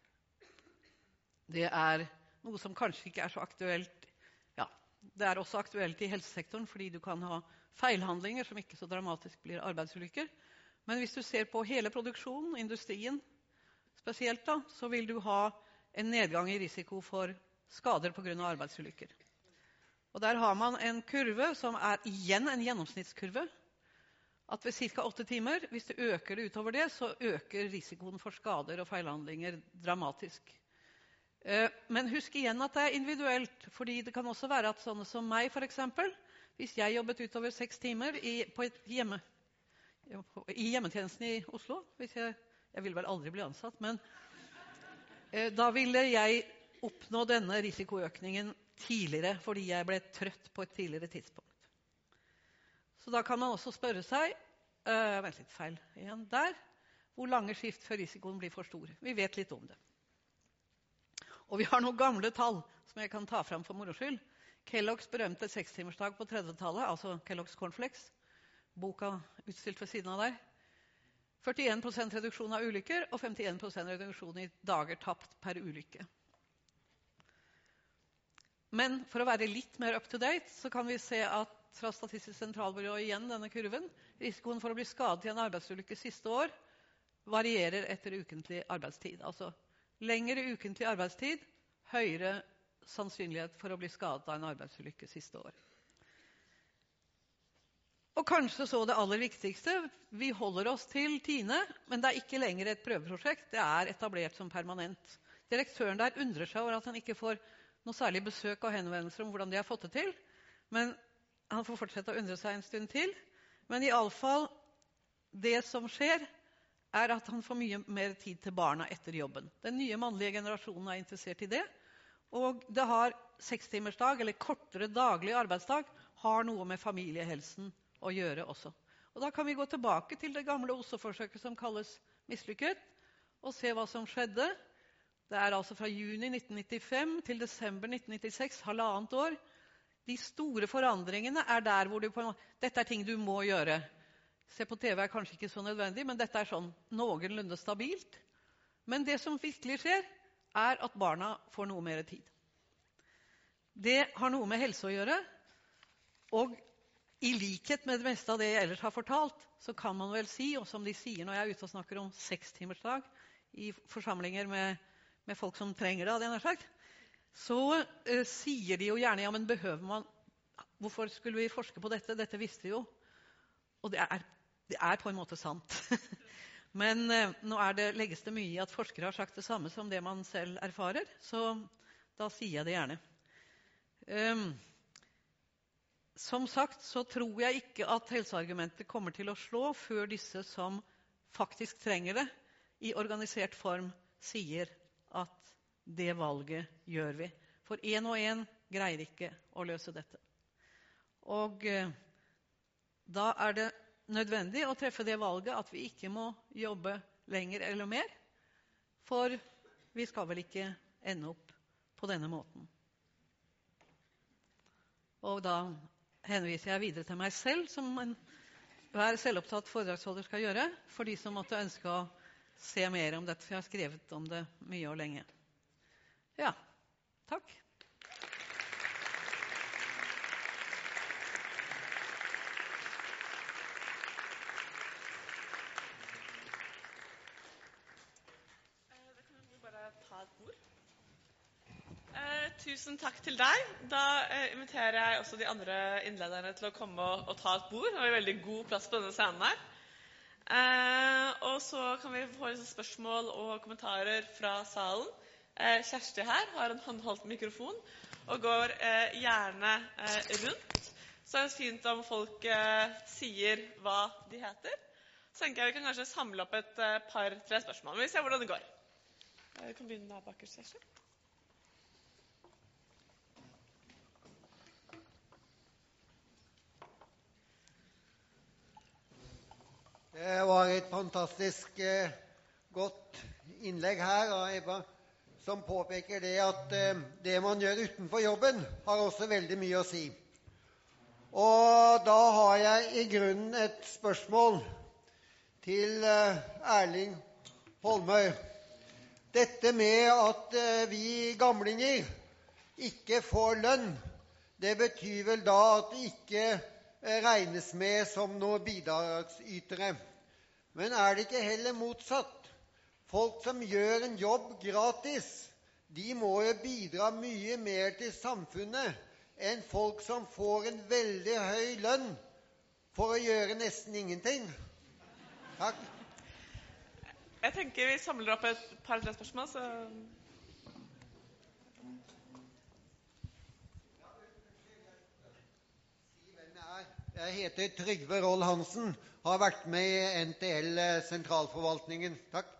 det er noe som kanskje ikke er så aktuelt. Ja, det er også aktuelt i helsesektoren, fordi du kan ha feilhandlinger som ikke så dramatisk blir arbeidsulykker. Men hvis du ser på hele produksjonen, industrien spesielt, da, så vil du ha en nedgang i risiko for skader på grunn av arbeidsulykker. Og der har man en kurve som er igjen en gjennomsnittskurve, at ved ca. åtte timer, hvis du øker det utover det, så øker risikoen for skader og feilhandlinger dramatisk. Men husk igjen at det er individuelt, fordi det kan også være at sånne som meg, for eksempel, hvis jeg jobbet utover seks timer i, på et hjemme, i hjemmetjenesten i Oslo, hvis jeg, jeg vil vel aldri bli ansatt, men eh, da ville jeg oppnå denne risikoøkningen tidligere, fordi jeg ble trøtt på et tidligere tidspunkt. Så da kan man også spørre seg, øh, vent litt feil igjen der, hvor lange skift før risikoen blir for stor. Vi vet litt om det. Og vi har noen gamle tall som jeg kan ta fram for moro skyld. Kellogg's berømte sekstimersdag på trettitallet, altså Kellogg's Cornflakes, boka utstilt ved siden av der. førtien prosent reduksjon av ulykker og femtien prosent reduksjon i dager tapt per ulykke. Men for å være litt mer up to date, så kan vi se at fra Statistisk sentralbyrå igjen denne kurven, risikoen for å bli skadet i en arbeidsulykke siste år varierer etter ukentlig arbeidstid. Altså lengre ukentlig arbeidstid, høyere sannsynlighet for å bli skadet av en arbeidsulykke siste år. Og kanskje så det aller viktigste, vi holder oss til Tine, men det er ikke lenger et prøveprosjekt, det er etablert som permanent. Direktøren der undrer seg over at han ikke får noe særlig besøk og henvendelser om hvordan de har fått det til, men han får fortsette å undre seg en stund til. Men i alle fall, det som skjer, er at han får mye mer tid til barna etter jobben. Den nye mannlige generasjonen er interessert i det, og det har sekstimersdag, eller kortere daglig arbeidsdag, har noe med familiehelsen å gjøre også. Og da kan vi gå tilbake til det gamle Oslo-forsøket som kalles mislykket, og se hva som skjedde. Det er altså fra juni nitten nittifem til desember nitten nittiseks, halvannet år. De store forandringene er der hvor du på en måte, dette er ting du må gjøre. Se på T V er kanskje ikke så nødvendig, men dette er sånn noenlunde stabilt. Men det som virkelig skjer, er at barna får noe mer tid. Det har noe med helse å gjøre, og i likhet med det meste av det jeg ellers har fortalt, så kan man vel si, og som de sier når jeg er ute og snakker om sekstimersdag i forsamlinger med, med folk som trenger det, det er sagt, så uh, sier de jo gjerne, ja, men behøver man, hvorfor skulle vi forske på dette? Dette visste vi jo. Og det er, det er på en måte sant. Men uh, nå er det, legges det mye i at forskere har sagt det samme som det man selv erfarer, så da sier jeg det gjerne. Um, Som sagt så tror jeg ikke at helseargumentet kommer til å slå før disse som faktisk trenger det i organisert form sier at det valget gjør vi. For en og en greier ikke å løse dette. Og eh, da er det nødvendig å treffe det valget at vi ikke må jobbe lenger eller mer, for vi skal vel ikke ende opp på denne måten. Og da henviser jeg videre til meg selv, som en, hver selvopptatt foredragsholder skal gjøre, for de som måtte ønske å se mer om dette, for jeg har skrevet om det mye og lenge. Ja, takk. Da kan vi bare ta et bord. Tusen takk til deg. Da eh, inviterer jeg også de andre innlederne til å komme og, og ta et bord. Det er en veldig god plass på denne scenen her. Eh, og så kan vi få spørsmål og kommentarer fra salen. Eh, Kjersti her har en håndholdt mikrofon og går eh, gjerne eh, rundt. Så er det fint om folk eh, sier hva de heter. Så tenker jeg vi kan kanskje samle opp et eh, par-tre spørsmål. Men vi ser hvordan det går. Vi kan begynne der bakerst, Kjersti. Det var et fantastisk eh, godt innlegg her av Eva, som påpeker det at eh, det man gjør utenfor jobben, har også veldig mye å si. Og da har jeg i grunnen et spørsmål til eh, Erling Holmøy. Dette med at eh, vi gamlinger ikke får lønn, det betyr vel da at det ikke eh, regnes med som noen bidragsytere. Men er det ikke heller motsatt? Folk som gjør en jobb gratis, de må jo bidra mye mer til samfunnet enn folk som får en veldig høy lønn for å gjøre nesten ingenting. Takk. Jeg tenker vi samler opp et par tre spørsmål, så... Jeg heter Trygve Roll Hansen, har vært med i N T L-sentralforvaltningen. Takk.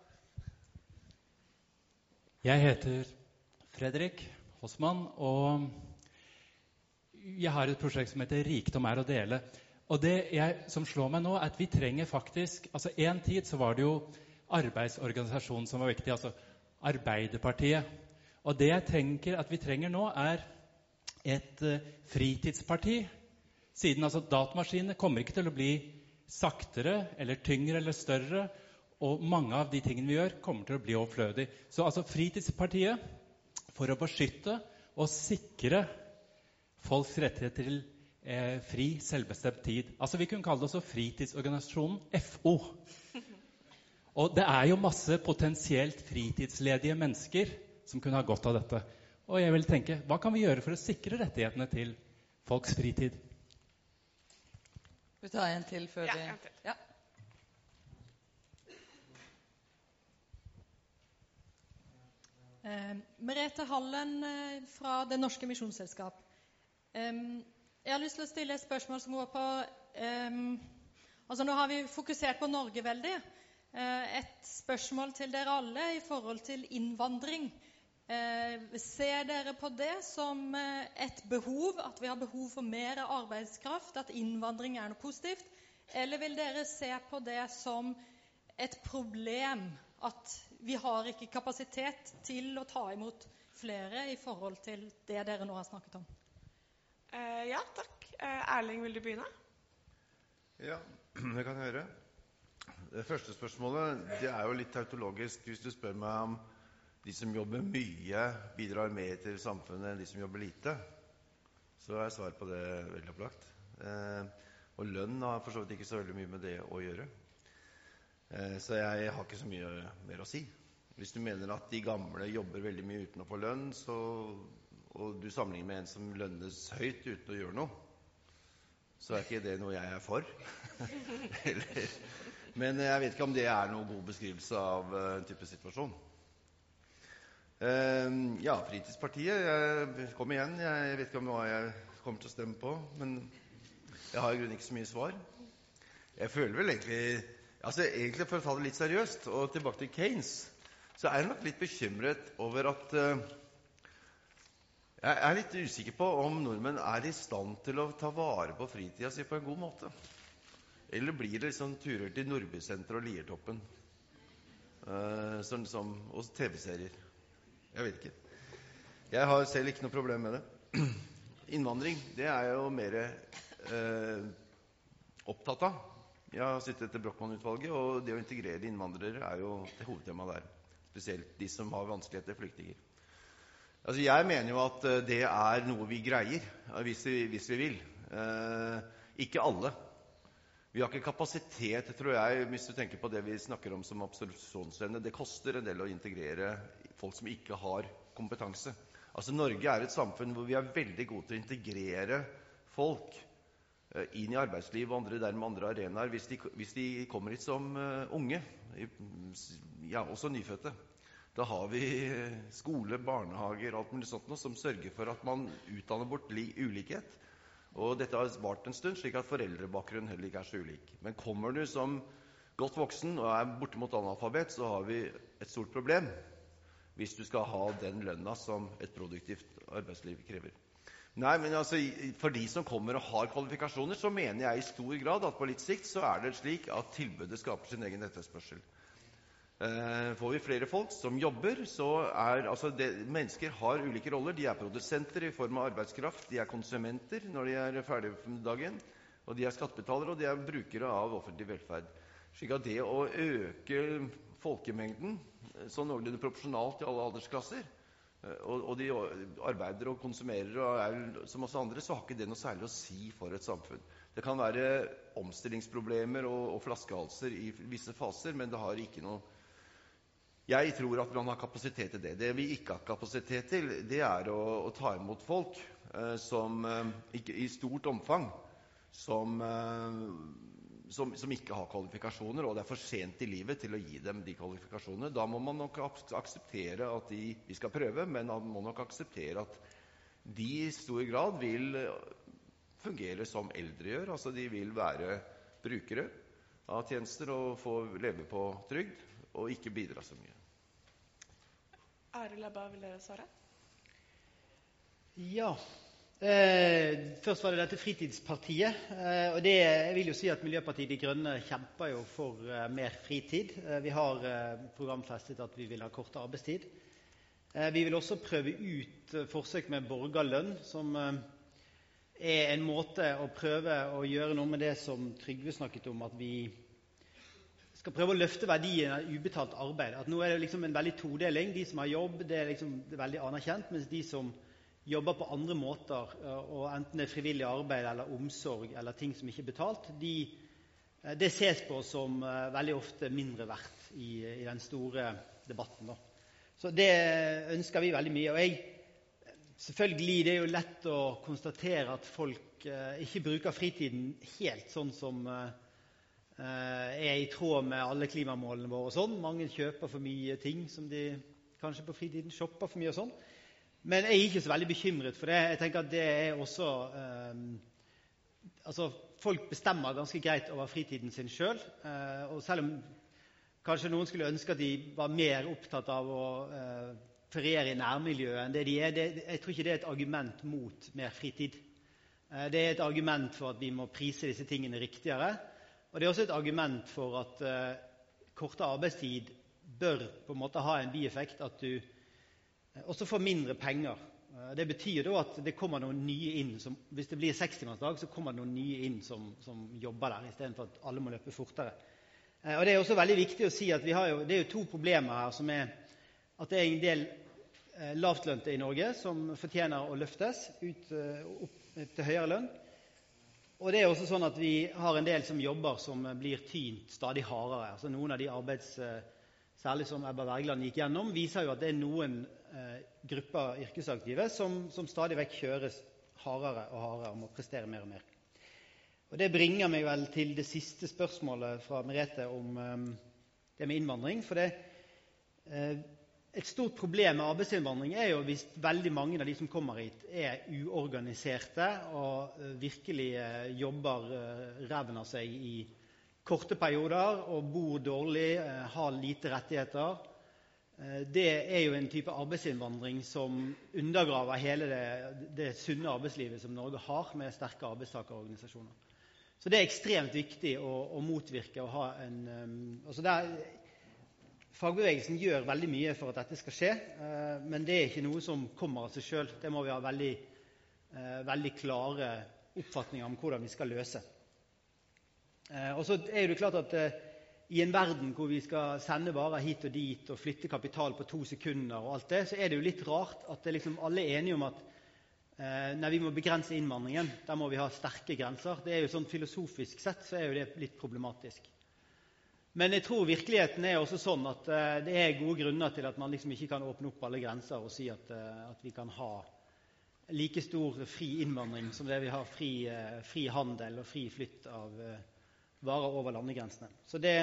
Jeg heter Fredrik Hosman, og jeg har et prosjekt som heter Rikdom er å dele. Og det jeg, som slår meg nå, er at vi trenger faktisk, altså en tid så var det jo arbeidsorganisasjonen som var viktig, altså Arbeiderpartiet. Og det jeg tenker at vi trenger nå er et uh, fritidsparti, siden altså datamaskinene kommer ikke til å bli saktere, eller tyngre, eller større, og mange av de tingene vi gjør kommer til å bli overflødig. Så altså fritidspartiet, for å beskytte og sikre folks rettigheter til eh, fri, selvbestemt tid. Altså vi kunne kalle det også fritidsorganisasjonen F O. Og det er jo masse potensielt fritidsledige mennesker som kunne ha godt av dette. Og jeg vil tenke, hva kan vi gjøre for å sikre rettighetene til folks fritid? Vi tar en til før Ja, vi... en til. Ja. Eh, Merete Hallen eh, fra Det Norske Misjonsselskap. Eh, jeg har lyst til å stille et spørsmål som går på eh, altså nå har vi fokusert på Norge veldig. Eh, et spørsmål til dere alle i forhold til innvandring. Eh, ser dere på det som eh, et behov, at vi har behov for mer arbeidskraft, at innvandring er noe positivt, eller vil dere se på det som et problem, at vi har ikke kapasitet til å ta imot flere i forhold til det dere nå har snakket om? Eh, ja, takk. Eh, Erling, vil du begynne? Ja, det kan jeg gjøre. Det første spørsmålet, det er jo litt tautologisk. Hvis du spør meg om de som jobber mye bidrar mer til samfunnet enn de som jobber lite, så er svaret på det veldig opplagt. Eh, og lønn har for så vidt ikke så veldig mye med det å gjøre. Eh, så jeg har ikke så mye mer å si. Hvis du mener at de gamle jobber veldig mye uten å få lønn, så, og du sammenligner med en som lønnes høyt uten å gjøre noe, så er ikke det noe jeg er for. Eller, men jeg vet ikke om det er noen god beskrivelse av uh, en type situasjon. Uh, ja, Fritidspartiet, jeg kom igjen. Jeg vet ikke om hva jeg kommer til å stemme på, men jeg har i grunnen ikke så mye svar. Jeg føler vel egentlig, altså egentlig for å ta det litt seriøst, og tilbake til Keynes, så er jeg nok litt bekymret over at uh, jeg er litt usikker på om nordmenn er i stand til å ta vare på fritida si på en god måte. Eller blir det liksom turer til Nordbysenter og Liertoppen, uh, sånn som hos T V-serier. Jeg vet ikke. Jeg har selv ikke noe problem med det. Innvandring, det er jeg jo mer uh, opptatt av. Jeg har sittet etter Brochmann-utvalget, og det å integrere innvandrere er jo det hovedtemaet der. Spesielt de som har vanskeligheter, flyktinger. Altså, jeg mener jo at det er noe vi greier, hvis vi, hvis vi vil. Eh, ikke alle. Vi har ikke kapasitet, tror jeg, hvis du tenker på det vi snakker om som absorpsjonsevne. Det koster en del å integrere folk som ikke har kompetanse. Altså, Norge er et samfunn hvor vi er veldig gode til å integrere folk eh, inn i arbeidsliv og andre, dermed andre arenaer, hvis de, hvis de kommer hit som uh, unge, ja, også nyfødte. Da har vi skole, barnehager, alt mulig sånt noe, som sørger for at man utdanner bort ulikhet. Og dette har vart en stund, slik at foreldrebakgrunnen heller ikke er så ulik. Men kommer du som godt voksen og er bortimot analfabet, så har vi et stort problem hvis du skal ha den lønna som et produktivt arbeidsliv krever. Nei, men altså, for de som kommer og har kvalifikasjoner, så mener jeg i stor grad at på litt sikt så er det slik at tilbudet skaper sin egen etterspørsel. Eh, får vi flere folk som jobber, så er altså det, mennesker har ulike roller. De er produsenter i form av arbeidskraft, de er konsumenter når de er ferdige for dagen, og de er skattebetalere, og de er brukere av offentlig velferd. Slik at det å øke folkemengden sånn noenlunde proporsjonalt i alle aldersklasser, og, og de arbeider og konsumerer og er som oss andre, så har ikke det noe særlig å si for et samfunn. Det kan være omstillingsproblemer og, og flaskehalser i visse faser, men det har ikke noe. Jeg tror at man har kapasitet til det. Det vi ikke har kapasitet til, det er å, å ta imot folk eh, som eh, ikke, i stort omfang som, eh, som, som ikke har kvalifikasjoner, og det er for sent i livet til å gi dem de kvalifikasjonene. Da må man nok akseptere at de, vi skal prøve, men man må nok akseptere at de i stor grad vil fungere som eldre gjør. Altså de vil være brukere av tjenester og få leve på trygd, og ikke bidra så mye. Arild Ebba, vil dere svare? Ja. Eh, først var det dette fritidspartiet. Eh, og det, jeg vil jo si at Miljøpartiet De Grønne kjemper jo for eh, mer fritid. Eh, vi har eh, programfestet at vi vil ha kort arbeidstid. Eh, vi vil også prøve ut eh, forsøk med borgerlønn, som eh, er en måte å prøve å gjøre noe med det som Trygve snakket om, at vi skal prøve å løfte verdien av ubetalt arbeid. At nå er det liksom en veldig todeling. De som har jobb, det er liksom det er veldig anerkjent, mens de som jobber på andre måter, og enten det er frivillig arbeid eller omsorg eller ting som ikke er betalt, de, det ses på som veldig ofte mindre verdt i, i den store debatten. Da. Så det ønsker vi veldig mye. Og jeg, selvfølgelig, det er jo lett å konstatere at folk eh, ikke bruker fritiden helt sånn som eh, er i tråd med alle klimamålene våre og sånn. Mange kjøper for mye ting som de kanskje på fritiden shopper for mye og sånn. Men jeg er ikke så veldig bekymret for det. Jeg tenker at det er også eh, altså folk bestemmer ganske greit over fritiden sin selv. Eh, og selv om kanskje noen skulle ønske at de var mer opptatt av å eh, feriere i nærmiljøet enn det de er, det, jeg tror ikke det er et argument mot mer fritid. Eh, det er et argument for at vi må prise disse tingene riktigere. Og det er også et argument for at eh, kortere arbeidstid bør på en måte ha en bieffekt at du eh, også får mindre penger. Eh, det betyr da at det kommer noen nye inn, som, hvis det blir sekstimersdag, så kommer det noen nye inn som, som jobber der, i stedet for at alle må løpe fortere. Eh, og det er også veldig viktig å si at vi har jo, det er jo to problemer her, som er at det er en del eh, lavtlønte i Norge som fortjener å løftes ut eh, opp til høyere lønn. Og det er også sånn at vi har en del som jobber som blir tynt stadig hardere. Altså noen av de arbeids, særlig som Ebba Wergeland gikk gjennom, viser jo at det er noen eh, grupper yrkesaktive som, som stadig vekk kjøres hardere og hardere og må prestere mer og mer. Og det bringer meg vel til det siste spørsmålet fra Merete om eh, det med innvandring. For det, eh, et stort problem med arbeidsinnvandring er jo hvis veldig mange av de som kommer hit er uorganiserte og virkelig jobber reven av seg i korte perioder og bor dårlig, har lite rettigheter. Det er jo en type arbeidsinnvandring som undergraver hele det, det sunne arbeidslivet som Norge har med sterke arbeidstakerorganisasjoner. Så det er ekstremt viktig å, å motvirke og ha en altså det er Fagbevegelsen gjør veldig mye for at dette skal skje, men det er ikke noe som kommer av seg selv. Det må vi ha veldig, veldig klare oppfatninger om hvordan vi skal løse. Og så er det klart at i en verden hvor vi skal sende varer hit og dit og flytte kapital på to sekunder og alt det, så er det jo litt rart at det liksom alle er enige om at nei, vi må begrense innvandringen. Der må vi ha sterke grenser. Det er jo sånn filosofisk sett så er jo det litt problematisk. Men jeg tror virkeligheten er også sånn at uh, det er gode grunner til at man liksom ikke kan åpne opp alle grenser og si at, uh, at vi kan ha like stor fri innvandring som det vi har fri, uh, fri handel og fri flytt av uh, varer over landegrensene. Så det,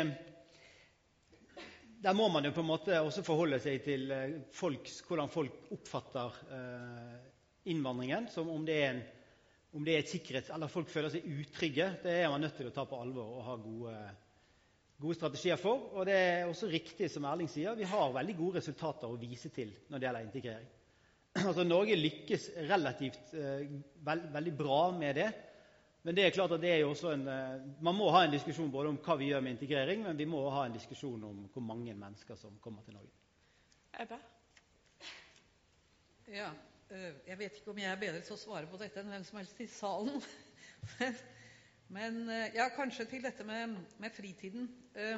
der må man jo på en måte også forholde seg til uh, folks, hvordan folk oppfatter uh, innvandringen, som om det er en om det er et sikkerhets... eller folk føler seg utrygge. Det er man nødt til å ta på alvor og ha gode gode strategier for, og det er også riktig som Erling sier, vi har veldig gode resultater å vise til når det gjelder integrering. Altså Norge lykkes relativt eh, veld, veldig bra med det, Men det er klart at det er jo også en, man må ha en diskusjon både om hva vi gjør med integrering, men vi må ha en diskusjon om hvor mange mennesker som kommer til Norge. Ebba? Ja, jeg vet ikke om jeg er bedre til å svare på dette enn hvem som helst i salen. men, men ja, kanskje til dette med, med fritiden.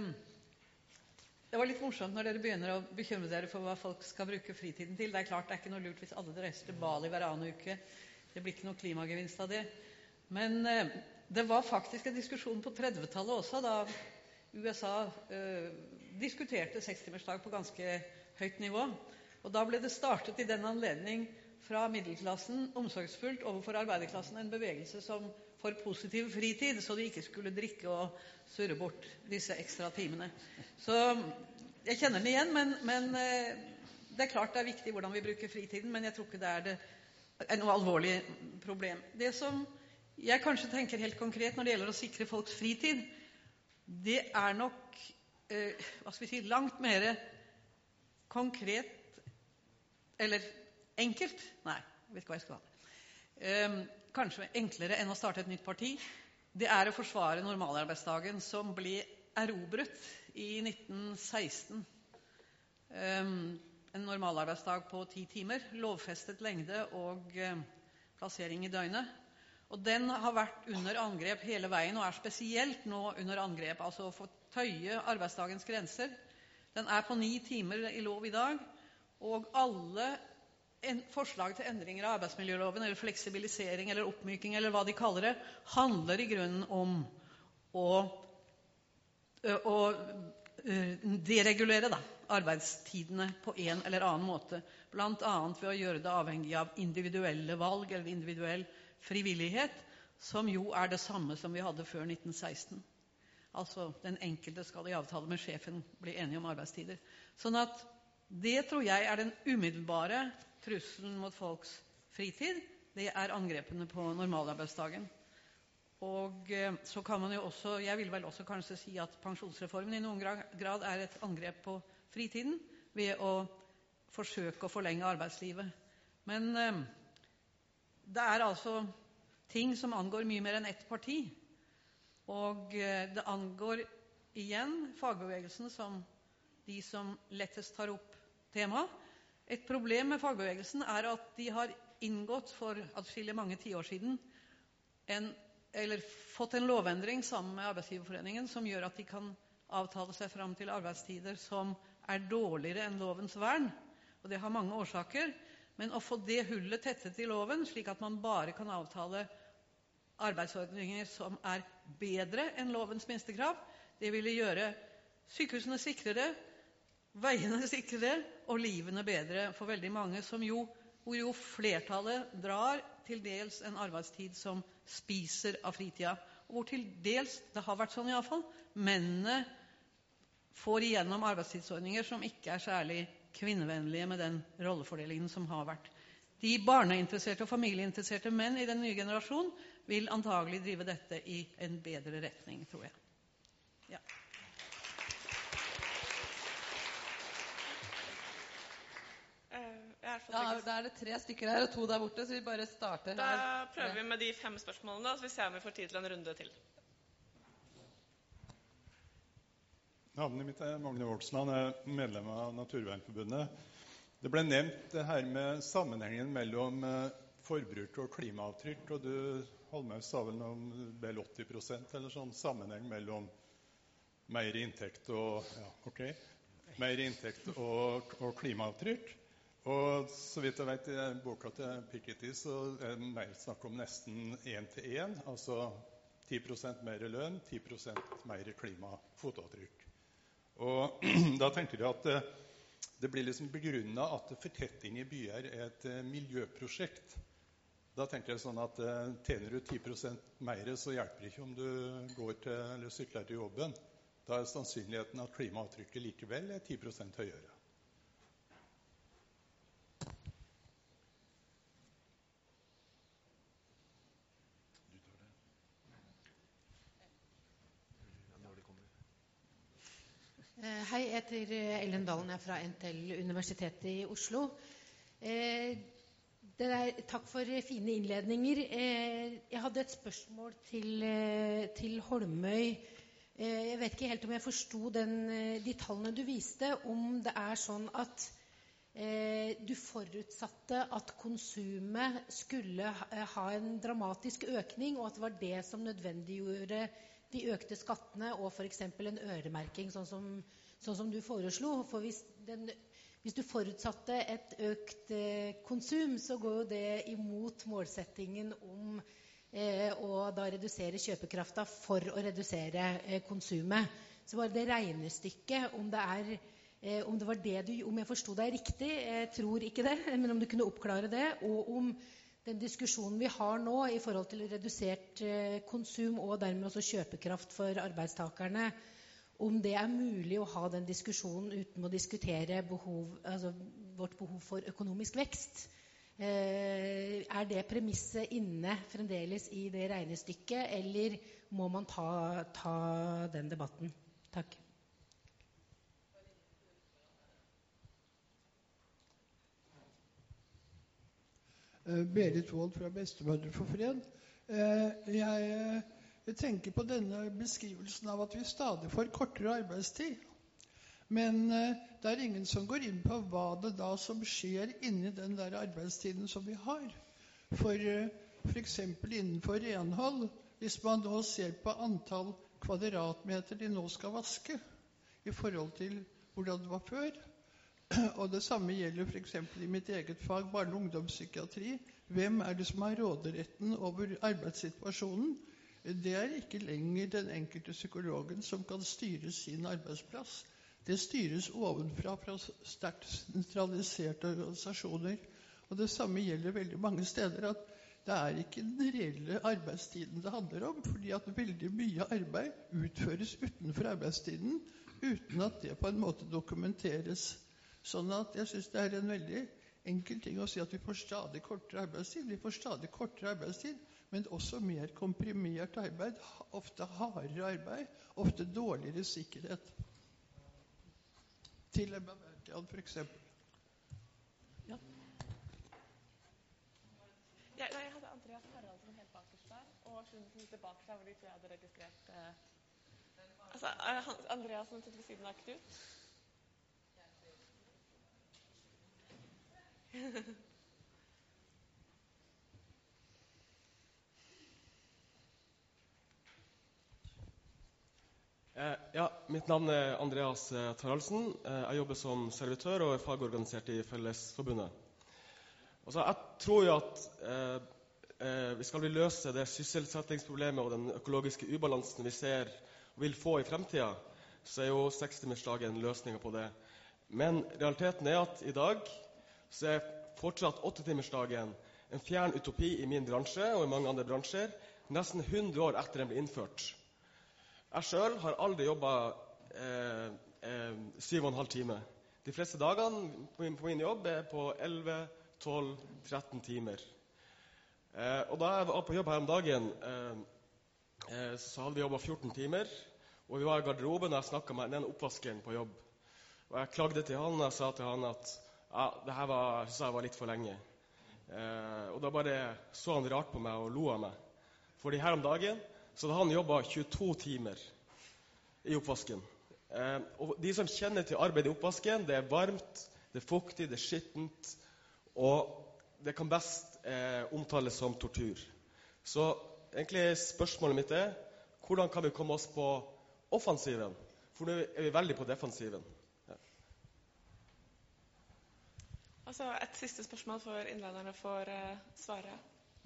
Det var litt morsomt når dere begynner å bekymre dere for hva folk skal bruke fritiden til. Det er klart det er ikke noe lurt hvis alle reiser til Bali hver annen uke. Det blir ikke noe klimagevinst av det. Men eh, det var faktisk en diskusjon på trettitallet også, da U S A eh, diskuterte sekstimersdag på ganske høyt nivå. Og da ble det startet i den anledning fra middelklassen omsorgsfullt overfor arbeiderklassen en bevegelse som for positiv fritid, så de ikke skulle drikke og surre bort disse ekstra timene. Så jeg kjenner den igjen, men, men eh, det er klart det er viktig hvordan vi bruker fritiden, men jeg tror ikke det er, det, er noe alvorlig problem. Det som jeg kanskje tenker helt konkret når det gjelder å sikre folks fritid, det er nok eh, hva skal vi si, langt mer konkret, eller enkelt, nei, jeg vet ikke hva jeg skal ha det, eh, kanskje enklere enn å starte et nytt parti. Det er å forsvare normalarbeidsdagen som ble erobret i nitten seksten. Eh, en normalarbeidsdag på ti timer, lovfestet lengde og eh, plassering i døgnet. Og den har vært under angrep hele veien, og er spesielt nå under angrep, altså å få tøye arbeidsdagens grenser. Den er på ni timer i lov i dag, og alle en, forslag til endringer av arbeidsmiljøloven, eller fleksibilisering, eller oppmyking, eller hva de kaller det, handler i grunnen om å, å, å deregulere da, arbeidstidene på en eller annen måte, blant annet ved å gjøre det avhengig av individuelle valg, eller individuell frivillighet, som jo er det samme som vi hadde før nitten seksten. Altså, den enkelte skal i avtale med sjefen bli enige om arbeidstider. Sånn at det tror jeg er den umiddelbare trusselen mot folks fritid. Det er angrepene på normalarbeidsdagen. Og eh, så kan man jo også, jeg vil vel også kanskje si at pensjonsreformen i noen grad er et angrep på fritiden, ved å forsøke å forlenge arbeidslivet. Men eh, det er altså ting som angår mye mer enn ett parti. Og det angår igjen fagbevegelsen som de som lettest tar opp temaet. Et problem med fagbevegelsen er at de har inngått for atskillig mange tiår siden en, eller fått en lovendring sammen med Arbeidsgiverforeningen som gjør at de kan avtale seg fram til arbeidstider som er dårligere enn lovens vern. Og det har mange årsaker. Men å få det hullet tettet i loven, slik at man bare kan avtale arbeidsordninger som er bedre enn lovens minstekrav, det ville gjøre sykehusene sikrere, veiene sikrere og livene bedre for veldig mange, som jo, hvor jo flertallet drar til dels en arbeidstid som spiser av fritida, og hvor til dels, det har vært sånn i alle fall, mennene får igjennom arbeidstidsordninger som ikke er særlig kvinnevennlige med den rollefordelingen som har vært. De barneinteresserte og familieinteresserte menn i den nye generasjon vil antagelig drive dette i en bedre retning, tror jeg. Ja. Da, da er det tre stykker her og to der borte, så vi bare starter her. Da prøver vi med de fem spørsmålene, så vi ser om vi får tid til en runde til. Navnet mitt er Magne Vågsland, jeg er medlem av Naturvernforbundet. Det ble nevnt det her med sammenhengen mellom forbruk og klimaavtrykk, og du, Holmøy, sa vel om vel åtti prosent eller sånn sammenheng mellom mer inntekt og, ja, ok, mer inntekt og, og klimaavtrykk. Og så vidt jeg vet, i boka til Piketty så er det mer snakk om nesten én til én, altså ti prosent mer lønn, ti prosent mer klimafotavtrykk. Og da tenker jeg at det, det blir liksom begrunnet at fortetting i byer er et miljøprosjekt. Da tenker jeg sånn at tjener du ti prosent mer, så hjelper det ikke om du går til, eller sykler til jobben. Da er sannsynligheten at klimaavtrykket likevel er ti prosent høyere. Hei, jeg heter Ellen Dalen, jeg er fra N T L Universitetet i Oslo. Det er, takk for fine innledninger. Eh, jeg hadde et spørsmål til, eh, til Holmøy. Eh, jeg vet ikke helt om jeg forsto den, eh, de tallene du viste, om det er sånn at eh, du forutsatte at konsumet skulle ha, ha en dramatisk økning, og at det var det som nødvendiggjorde de økte skattene og for eksempel en øremerking, sånn som, sånn som du foreslo. For hvis den Hvis du forutsatte et økt eh, konsum, så går jo det imot målsettingen om eh, å da redusere kjøpekrafta for å redusere eh, konsumet. Så var det regnestykket, om det, er, eh, om det var det du, om jeg forsto deg riktig, jeg tror ikke det, men om du kunne oppklare det, og om den diskusjonen vi har nå i forhold til redusert eh, konsum og dermed også kjøpekraft for arbeidstakerne, om det er mulig å ha den diskusjonen uten å diskutere behov, altså vårt behov for økonomisk vekst. Eh, er det premisset inne fremdeles i det regnestykket, eller må man ta, ta den debatten? Takk. Berit Wold fra Bestemødre for fred. Eh, jeg... Jeg tenker på denne beskrivelsen av at vi stadig får kortere arbeidstid. Men eh, det er ingen som går inn på hva det da som skjer inni den der arbeidstiden som vi har. For eh, for eksempel innenfor renhold, hvis man nå ser på antall kvadratmeter de nå skal vaske, i forhold til hvordan det var før, og det samme gjelder for eksempel i mitt eget fag, barne- og ungdomspsykiatri, hvem er det som har råderetten over arbeidssituasjonen? Det er ikke lenger den enkelte psykologen som kan styre sin arbeidsplass. Det styres ovenfra fra sterkt sentraliserte organisasjoner. Og det samme gjelder veldig mange steder, at det er ikke den reelle arbeidstiden det handler om, fordi at veldig mye arbeid utføres utenfor arbeidstiden, uten at det på en måte dokumenteres. Sånn at jeg synes det er en veldig enkel ting å si at vi får stadig kortere arbeidstid. Vi får stadig kortere arbeidstid, men også mer komprimert arbeid, ofte hardere arbeid, ofte dårligere sikkerhet. Til en bemerkning, for eksempel. Ja. Ja, jeg hadde Andreas Haraldsen helt bakerst der, og Sjunsen litt tilbake der, hvor de ikke hadde registrert... Eh, altså, Andreas som sitter ved siden av Knut. Ja, mitt navn er Andreas Taraldsen. Jeg jobber som servitør og er fagorganisert i Fellesforbundet. Altså, jeg tror jo at eh, vi skal løse det sysselsettingsproblemet og den økologiske ubalansen vi ser og vil få i fremtiden, så er jo sekstimersdagen løsningen på det. Men realiteten er at i dag så er fortsatt åttetimersdagen en fjern utopi i min bransje og i mange andre bransjer, nesten hundre år etter den ble innført. Jeg selv har aldri jobbet eh, eh, syv og en halv time. De fleste dagene på min, på min jobb er på elleve, tolv, tretten timer. Eh, og da jeg var på jobb her om dagen, eh, eh, så hadde vi jobbet fjorten timer, og vi var i garderoben og jeg snakket med den oppvaskeren på jobb. Og jeg klagde til han, og jeg sa til han at ja, det her var, synes jeg var litt for lenge. Eh, og da bare så han rart på meg og lo av meg. Fordi her om dagen så hadde han jobbet tjueto timer i oppvasken. Eh, og de som kjenner til arbeid i oppvasken, det er varmt, det er fuktig, det er skittent, og det kan best eh, omtales som tortur. Så egentlig spørsmålet mitt er, hvordan kan vi komme oss på offensiven? For nå er vi veldig på defensiven. Ja. Altså, et siste spørsmål for innlederne for uh, svare.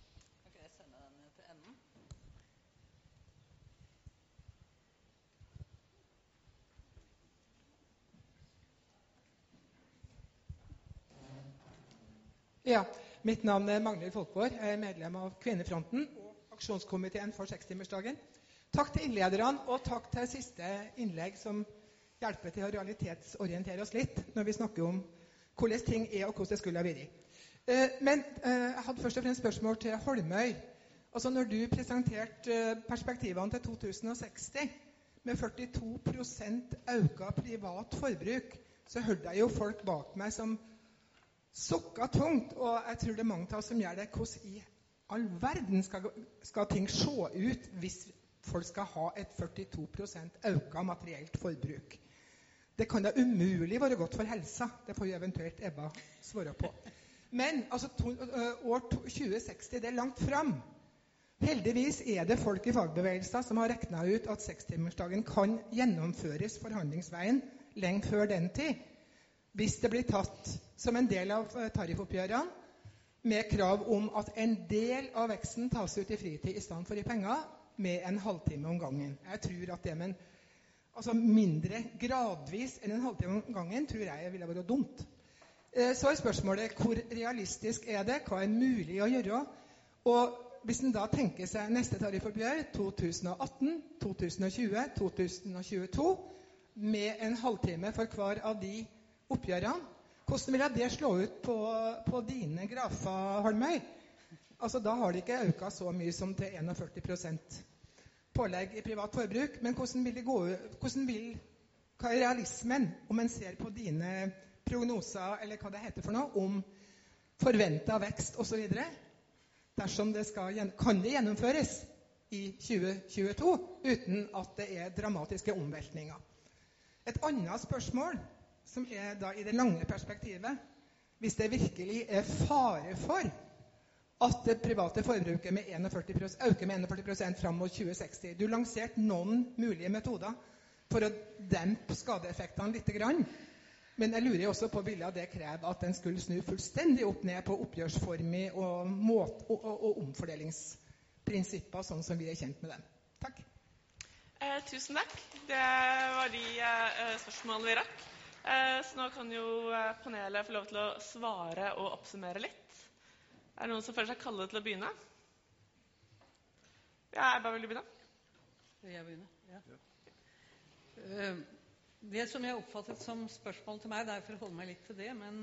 Ja, mitt navn er Magnhild Folkvår. Jeg er medlem av Kvinnefronten og aksjonskomiteen for sekstimersdagen. Takk til innlederne, og takk til siste innlegg som hjelper til å realitetsorientere oss litt når vi snakker om hvordan ting er og hvordan det skulle ha vært. Men jeg hadde først og fremst spørsmål til Holmøy. Altså når du presenterte perspektivene til to tusen og seksti med førtito prosent økt privat forbruk, så hørte jeg jo folk bak meg som sokka tungt, og jeg tror det er mange av oss som gjør det. Hvordan i all verden skal, skal ting se ut hvis folk skal ha et førtito prosent økt materielt forbruk? Det kan da umulig være godt for helsa. Det får jo eventuelt Ebba svare på. Men altså, to, år tjue seksti, det er langt fram. Heldigvis er det folk i fagbevegelsen som har regnet ut at sekstimersdagen kan gjennomføres forhandlingsveien lenge før den tid, hvis det blir tatt som en del av tariffoppgjørene, med krav om at en del av veksten tas ut i fritid i stedet for i penger, med en halvtime om gangen. Jeg tror at det med en, altså mindre gradvis enn en halvtime om gangen, tror jeg ville være dumt. Så er spørsmålet, hvor realistisk er det? Hva er mulig å gjøre? Og hvis en da tenker seg neste tariffoppgjør, to tusen og atten, to tusen og tjue, to tusen og tjueto, med en halvtime for hver av de oppgjørene, hvordan vil det slå ut på, på dine grafer, Holmøy? Altså, da har det ikke økt så mye som til førti prosent pålegg i privat forbruk, men hvordan vil det gå ut? Hvordan vil, hva er realismen, om en ser på dine prognoser, eller hva det heter for noe, om forventet vekst og så videre? Dersom det skal, kan det gjennomføres i tjue tjueto uten at det er dramatiske omveltninger. Et annet spørsmål, som er da i det lange perspektivet, hvis det virkelig er fare for at det private forbruket med førti prosent, øker med førti prosent fram mot tjue seksti. Du lanserte noen mulige metoder for å dempe skadeeffektene litt grann. Men jeg lurer også på, ville det kreve at den skulle snu fullstendig opp ned på oppgjørsformer og, måt, og, og, og omfordelingsprinsipper, sånn som vi er kjent med dem. Takk. Eh, tusen takk. Det var de eh, spørsmålene vi rakk. Eh, så nå kan jo panelet få lov til å svare og oppsummere litt. Er det noen som føler seg kallet til å begynne? Ja, jeg bare vil begynne. Vil jeg begynne? Ja. Uh, Det som jeg oppfattet som spørsmål til meg, derfor holder meg litt til det, men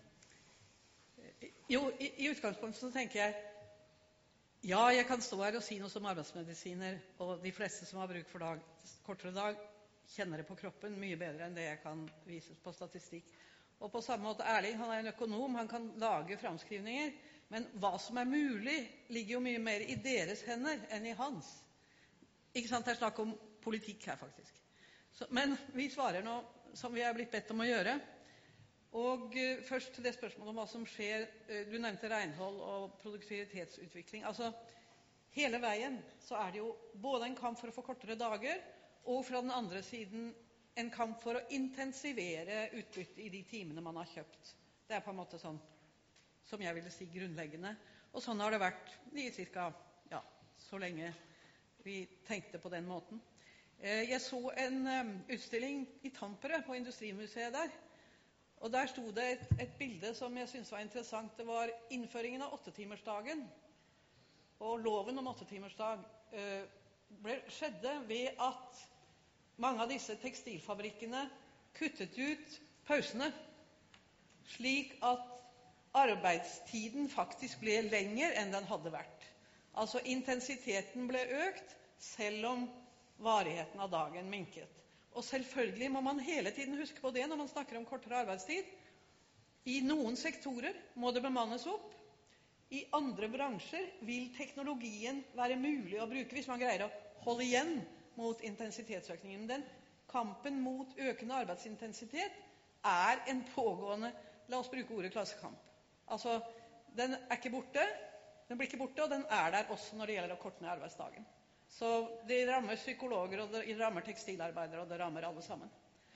eh, jo, i, i utgangspunktet så tenker jeg, ja, jeg kan stå her og si noe som arbeidsmedisiner, og de fleste som har bruk for dag, kortere dag, kjenner det på kroppen mye bedre enn det jeg kan vise på statistikk. Og på samme måte, Erling, han er en økonom, han kan lage framskrivninger, men hva som er mulig, ligger jo mye mer i deres hender enn i hans. Ikke sant, det er snakk om politikk her, faktisk. Så, men vi svarer nå som vi er blitt bedt om å gjøre. Og uh, først til det spørsmålet om hva som skjer. Uh, du nevnte renhold og produktivitetsutvikling. Altså, hele veien så er det jo både en kamp for å få kortere dager, og fra den andre siden en kamp for å intensivere utbytte i de timene man har kjøpt. Det er på en måte sånn, som jeg ville si, grunnleggende. Og sånn har det vært i cirka, ja, så lenge vi tenkte på den måten. Jeg så en utstilling i Tampere på Industrimuseet der, og der sto det et, et bilde som jeg synes var interessant. Det var innføringen av åttetimersdagen, og loven om åttetimersdag ble, skjedde ved at mange av disse tekstilfabrikkene kuttet ut pausene, slik at arbeidstiden faktisk ble lenger enn den hadde vært. Altså intensiteten ble økt, selv om varigheten av dagen minket. Og selvfølgelig må man hele tiden huske på det når man snakker om kortere arbeidstid. I noen sektorer må det bemannes opp. I andre bransjer vil teknologien være mulig å bruke hvis man greier å holde igjen mot intensitetsøkningen. Den kampen mot økende arbeidsintensitet er en pågående, la oss bruke ordet klassekamp. Altså, den er ikke borte, den blir ikke borte, og den er der også når det gjelder å korte ned arbeidsdagen. Så det rammer psykologer, og det rammer tekstilarbeidere, og det rammer alle sammen.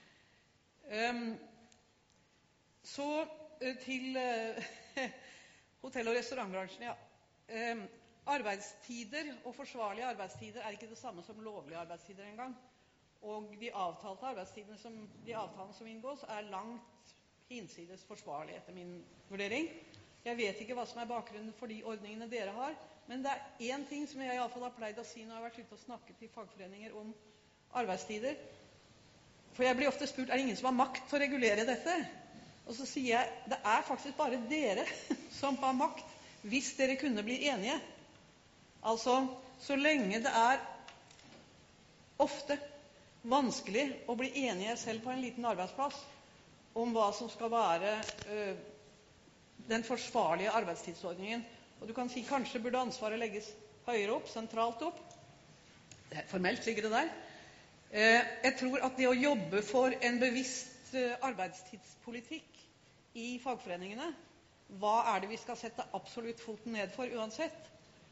Um, så uh, til uh, hotell- og restaurantbransjen, ja. Um, arbeidstider og forsvarlige arbeidstider er ikke det samme som lovlige arbeidstider engang. Og de avtalte arbeidstidene som, de avtalene som inngås, er langt hinsides forsvarlige etter min vurdering. Jeg vet ikke hva som er bakgrunnen for de ordningene dere har, men det er én ting som jeg i alle fall har pleid å si når jeg har vært ute og snakket til fagforeninger om arbeidstider. For jeg blir ofte spurt, er det ingen som har makt til å regulere dette? Og så sier jeg, det er faktisk bare dere som har makt, hvis dere kunne bli enige. Altså, så lenge det er ofte vanskelig å bli enige selv på en liten arbeidsplass om hva som skal være øh, den forsvarlige arbeidstidsordningen. Og du kan si kanskje burde ansvaret legges høyere opp, sentralt opp. Formelt ligger det der. Jeg tror at det å jobbe for en bevisst arbeidstidspolitikk i fagforeningene, hva er det vi skal sette absolutt foten ned for uansett?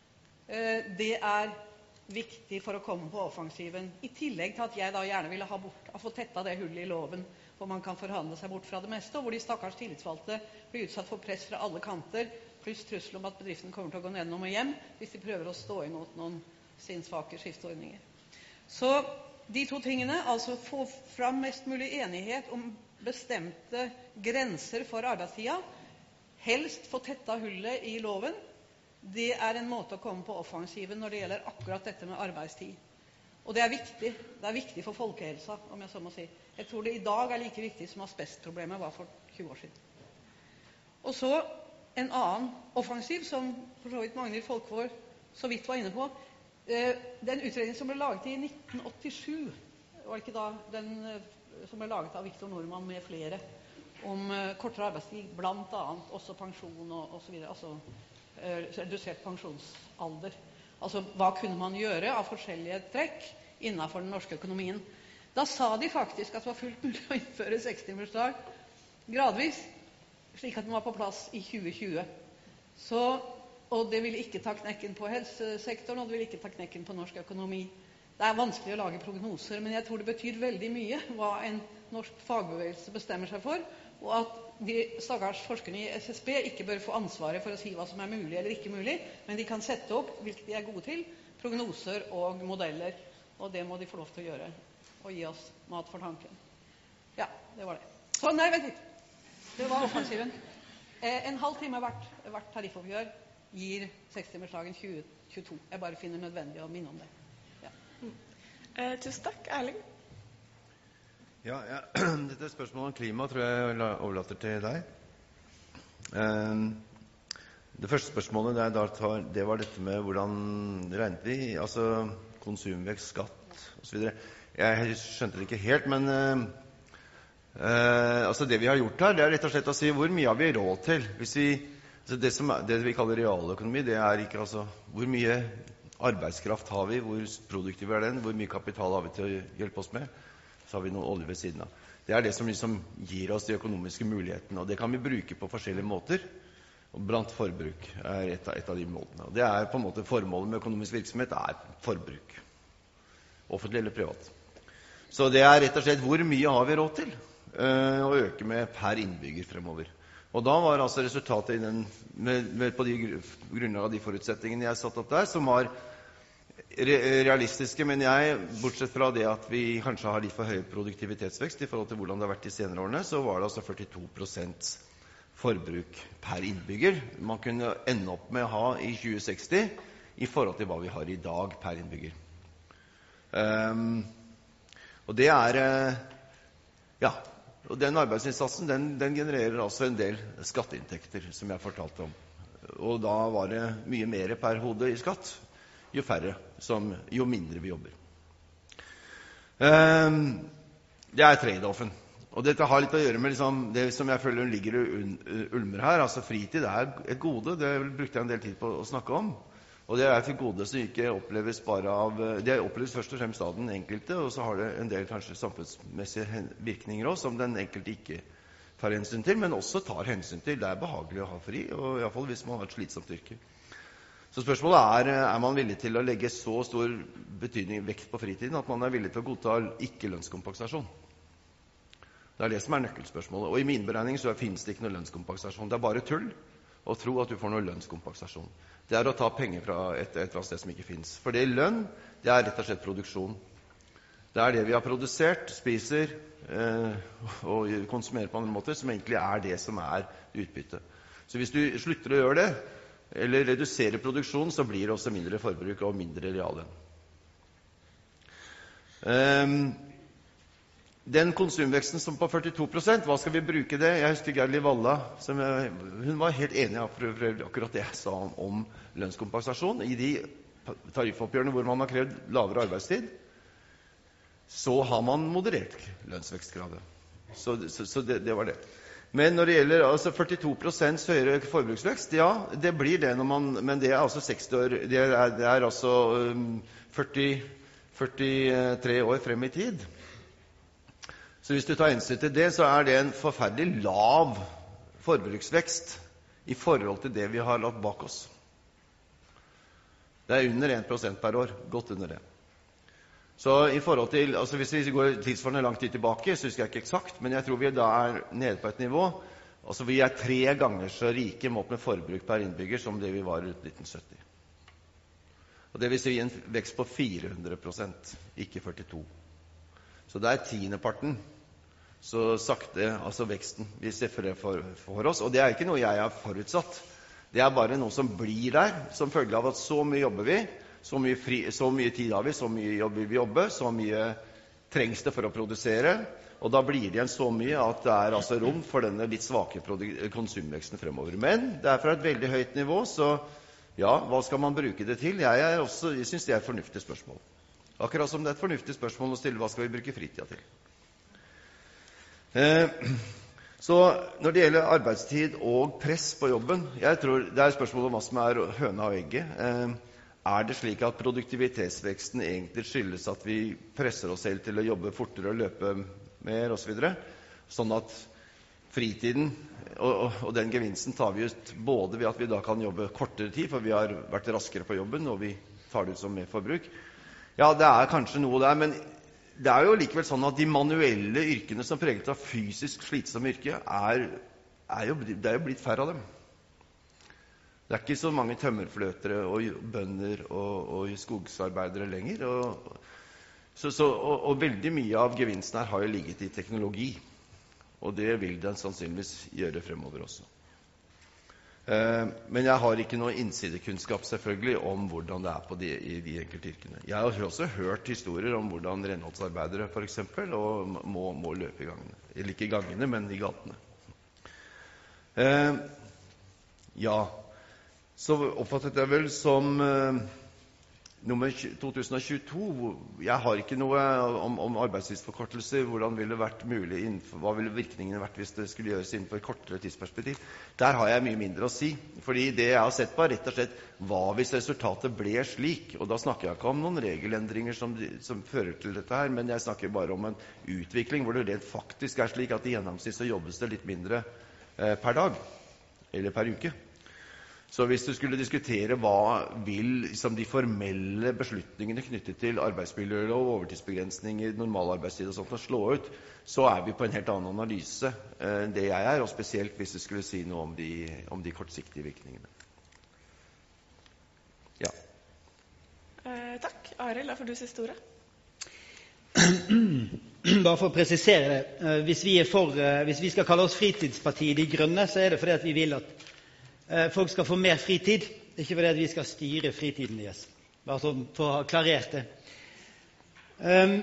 Det er viktig for å komme på offensiven. I tillegg til at jeg da gjerne ville ha, bort, ha fått tetta det hullet i loven, hvor man kan forhandle seg bort fra det meste, og hvor de stakkars tillitsvalgte blir utsatt for press fra alle kanter, pluss trussel om at bedriften kommer til å gå nedenom og hjem hvis de prøver å stå imot noen sinnssvake skiftordninger. Så de to tingene, altså få fram mest mulig enighet om bestemte grenser for arbeidstida, helst få tetta hullet i loven, det er en måte å komme på offensiven når det gjelder akkurat dette med arbeidstid. Og det er viktig. Det er viktig for folkehelsa, om jeg så må si. Jeg tror det i dag er like viktig som asbestproblemet var for tjue år siden. Og så en annen offensiv, som for så vidt Magnhild Folkvår så vidt var inne på. Den utredningen som ble laget i nitten åttisju, var ikke da den som ble laget av Victor Norman med flere, om kortere arbeidstid, blant annet også pensjon og, og så videre, altså redusert pensjonsalder. Altså, hva kunne man gjøre av forskjellige trekk innenfor den norske økonomien? Da sa de faktisk at det var fullt mulig å innføre sekstimersdag gradvis, slik at den var på plass i tjue tjue. Så, og det ville ikke ta knekken på helsesektoren, og det ville ikke ta knekken på norsk økonomi. Det er vanskelig å lage prognoser, men jeg tror det betyr veldig mye hva en norsk fagbevegelse bestemmer seg for, og at de stakkars forskerne i S S B ikke bør få ansvaret for å si hva som er mulig eller ikke mulig, men de kan sette opp, hvilket de er gode til, prognoser og modeller, og det må de få lov til å gjøre, og gi oss mat for tanken. Ja, det var det. Så nei, vent litt. Det var offensiven. Eh, en halv time hvert, hvert tariffoppgjør gir sekstimersdagen tjue tjueto. Jeg bare finner nødvendig å minne om det. Ja. Mm. Eh, tusen takk, Erling. Ja, ja, dette spørsmålet om klima tror jeg overlater til deg. Det første spørsmålet det, da tar, det var dette med hvordan regnet vi, altså konsumvekst, skatt og så videre. Jeg skjønte det ikke helt, men eh, altså det vi har gjort her, det er rett og slett å si hvor mye har vi råd til. Hvis vi, altså det, som, det vi kaller realøkonomi, det er ikke altså hvor mye arbeidskraft har vi, hvor produktiv er den, hvor mye kapital har vi til å hjelpe oss med. Så har vi noe olje ved siden av. Det er det som liksom gir oss de økonomiske mulighetene, og det kan vi bruke på forskjellige måter, og blant forbruk er et av, et av de måtene. Og det er på en måte formålet med økonomisk virksomhet er forbruk, offentlig eller privat. Så det er rett og slett hvor mye har vi råd til øh, å øke med per innbygger fremover. Og da var altså resultatet i den, med, med på de grunnlag av de forutsetningene jeg satt opp der, som var realistiske, men jeg, bortsett fra det at vi kanskje har litt for høy produktivitetsvekst i forhold til hvordan det har vært de senere årene, så var det altså førtito prosent forbruk per innbygger man kunne ende opp med å ha i tjue seksti i forhold til hva vi har i dag per innbygger. Um, og det er ja, og den arbeidsinnsatsen den, den genererer altså en del skatteinntekter som jeg fortalte om, og da var det mye mer per hode i skatt jo færre, som, jo mindre vi jobber. Um, det er trade-offen. Og dette har litt å gjøre med liksom, det som jeg føler ligger i ulmer her. Altså fritid er et gode, det brukte jeg en del tid på å snakke om. Og det er et gode som ikke oppleves bare av, det oppleves først og fremst av den enkelte, og så har det en del kanskje samfunnsmessige virkninger også, som den enkelte ikke tar hensyn til, men også tar hensyn til. Det er behagelig å ha fri, og i hvert fall hvis man har et slitsomt yrke. Så spørsmålet er, er man villig til å legge så stor betydning vekt på fritiden at man er villig til å godta ikke-lønnskompensasjon? Det er det som er nøkkelspørsmålet. Og i min beregning så finnes det ikke noe lønnskompensasjon. Det er bare tull å tro at du får noe lønnskompensasjon. Det er å ta penger fra et, et eller annet sted som ikke finnes. For det lønn, det er rett og slett produksjon. Det er det vi har produsert, spiser eh, og konsumerer på andre måter, som egentlig er det som er utbytte. Så hvis du slutter å gjøre det, eller redusere produksjonen, så blir det også mindre forbruk og mindre reallønn. Um, den konsumveksten som på førtito prosent, hva skal vi bruke det? Jeg husker Gerli Valla, som jeg, hun var helt enig i akkurat det jeg sa om, om lønnskompensasjon. I de tariffoppgjørene hvor man har krevd lavere arbeidstid, så har man moderert lønnsvekstkravet. Så, så, så det, det var det. Men når det gjelder altså førtito prosent høyere forbruksvekst, ja, det blir det når man, men det er altså seksti år, det er, det er altså um, førti, førtitre år frem i tid. Så hvis du tar hensyn til det, så er det en forferdelig lav forbruksvekst i forhold til det vi har latt bak oss. Det er under en prosent per år, godt under det. Så i forhold til, altså hvis vi går tilsvarende langt tid tilbake, så husker jeg ikke eksakt, men jeg tror vi da er nede på et nivå, altså vi er tre ganger så rike målt med forbruk per innbygger som det vi var rundt nitten sytti. Og det vil si en vekst på fire hundre prosent, ikke førtito. Så det er tiendeparten, så sakte, altså veksten, vi ser for, for, for oss, og det er ikke noe jeg har forutsatt. Det er bare noe som blir der, som følge av at så mye jobber vi, Så mye, fri, så mye tid har vi, så mye jobb vil vi jobbe, så mye trengs det for å produsere, og da blir det igjen så mye at det er altså rom for denne litt svake konsumveksten fremover. Men det er fra et veldig høyt nivå, så ja, hva skal man bruke det til? Jeg, er også, jeg synes det er et fornuftig spørsmål. Akkurat som det er et fornuftig spørsmål å stille, hva skal vi bruke fritida til? Eh, så når det gjelder arbeidstid og press på jobben, jeg tror det er et spørsmål om hva som er høna og egget. Eh, Er det slik at produktivitetsveksten egentlig skyldes at vi presser oss selv til å jobbe fortere og løpe mer og så videre, sånn at fritiden og, og, og den gevinsten tar vi ut både ved at vi da kan jobbe kortere tid, for vi har vært raskere på jobben, og vi tar det ut som mer forbruk? Ja, det er kanskje noe der, men det er jo likevel sånn at de manuelle yrkene som preget av fysisk slitsomme yrke, er, er jo, det er jo blitt færre av dem. Det er ikke så mange tømmerfløtere og bønder og, og skogsarbeidere lenger. Og, så, så, og, og veldig mye av gevinsten her har jo ligget i teknologi. Og det vil den sannsynligvis gjøre fremover også. Eh, men jeg har ikke noe innsidekunnskap selvfølgelig om hvordan det er på de, i de enkelte yrkene. Jeg har også hørt historier om hvordan renholdsarbeidere for eksempel og må, må løpe i gangene. Eller ikke i gangene, men i gatene. Eh, ja... Så oppfattet jeg vel som uh, nummer to tusen og tjueto. Jeg har ikke noe om, om arbeidstidsforkortelser. Hvordan ville det vært mulig, innenfor, hva ville virkningene vært hvis det skulle gjøres innenfor et kortere tidsperspektiv? Der har jeg mye mindre å si. Fordi det jeg har sett på er rett og slett hva hvis resultatet ble slik. Og da snakker jeg ikke om noen regelendringer som, som fører til dette her, men jeg snakker bare om en utvikling hvor det rent faktisk er slik at i gjennomsnitt så jobbes det litt mindre eh, per dag, eller per uke. Så hvis du skulle diskutere hva vil liksom, de formelle beslutningene knyttet til arbeidsmiljølov, overtidsbegrensninger, normalarbeidstid og sånt, å slå ut, så er vi på en helt annen analyse enn eh, det jeg er, og spesielt hvis du skulle si noe om de, om de kortsiktige virkningene. Ja. Eh, takk. Arild, da får du siste ordet. Bare for å presisere det. Hvis vi, er for, hvis vi skal kalle oss Fritidspartiet De Grønne, så er det fordi at vi vil at folk skal få mer fritid, ikke fordi at vi skal styre fritiden deres. Bare så for å ha klarert det. Um,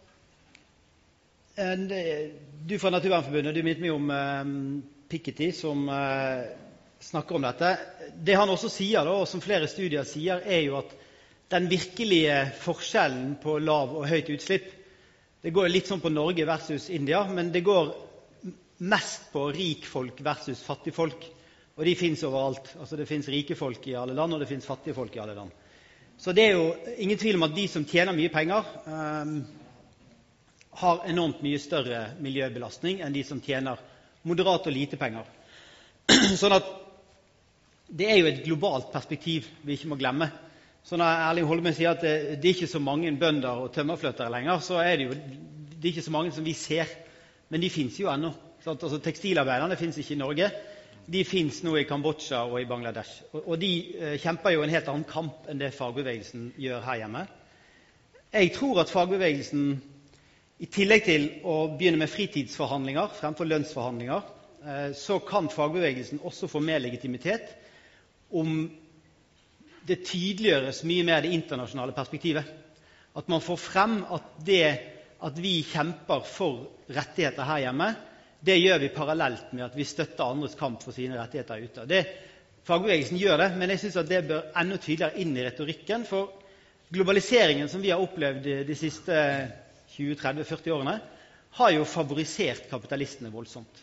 and, du fra Naturvernforbundet, du minnet meg om um, Piketty som uh, snakker om dette. Det han også sier, da, og som flere studier sier, er jo at den virkelige forskjellen på lav og høyt utslipp, det går litt sånn på Norge versus India, men det går mest på rikfolk versus fattigfolk. Og de finnes overalt. Altså det finnes rike folk i alle land, og det finnes fattige folk i alle land. Så det er jo ingen tvil om at de som tjener mye penger, um, har enormt mye større miljøbelastning enn de som tjener moderat og lite penger. Sånn at det er jo et globalt perspektiv vi ikke må glemme. Så når Erling Holme sier at det, det er ikke så mange bønder og tømmerfløtere lenger, så er det jo det er ikke så mange som vi ser. Men de finnes jo ennå. Altså, tekstilarbeiderne finnes ikke i Norge. De finnes nå i Kambodsja og i Bangladesh. Og de eh, kjemper jo en helt annen kamp enn det fagbevegelsen gjør her hjemme. Jeg tror at fagbevegelsen, i tillegg til å begynne med fritidsforhandlinger fremfor lønnsforhandlinger, eh, så kan fagbevegelsen også få mer legitimitet om det tydeliggjøres mye mer det internasjonale perspektivet. At man får frem at det at vi kjemper for rettigheter her hjemme, det gjør vi parallelt med at vi støtter andres kamp for sine rettigheter ute. Det, fagbevegelsen gjør det, men jeg synes at det bør enda tydeligere inn i retorikken, for globaliseringen som vi har opplevd de, de siste tjue, tretti, førti årene, har jo favorisert kapitalistene voldsomt.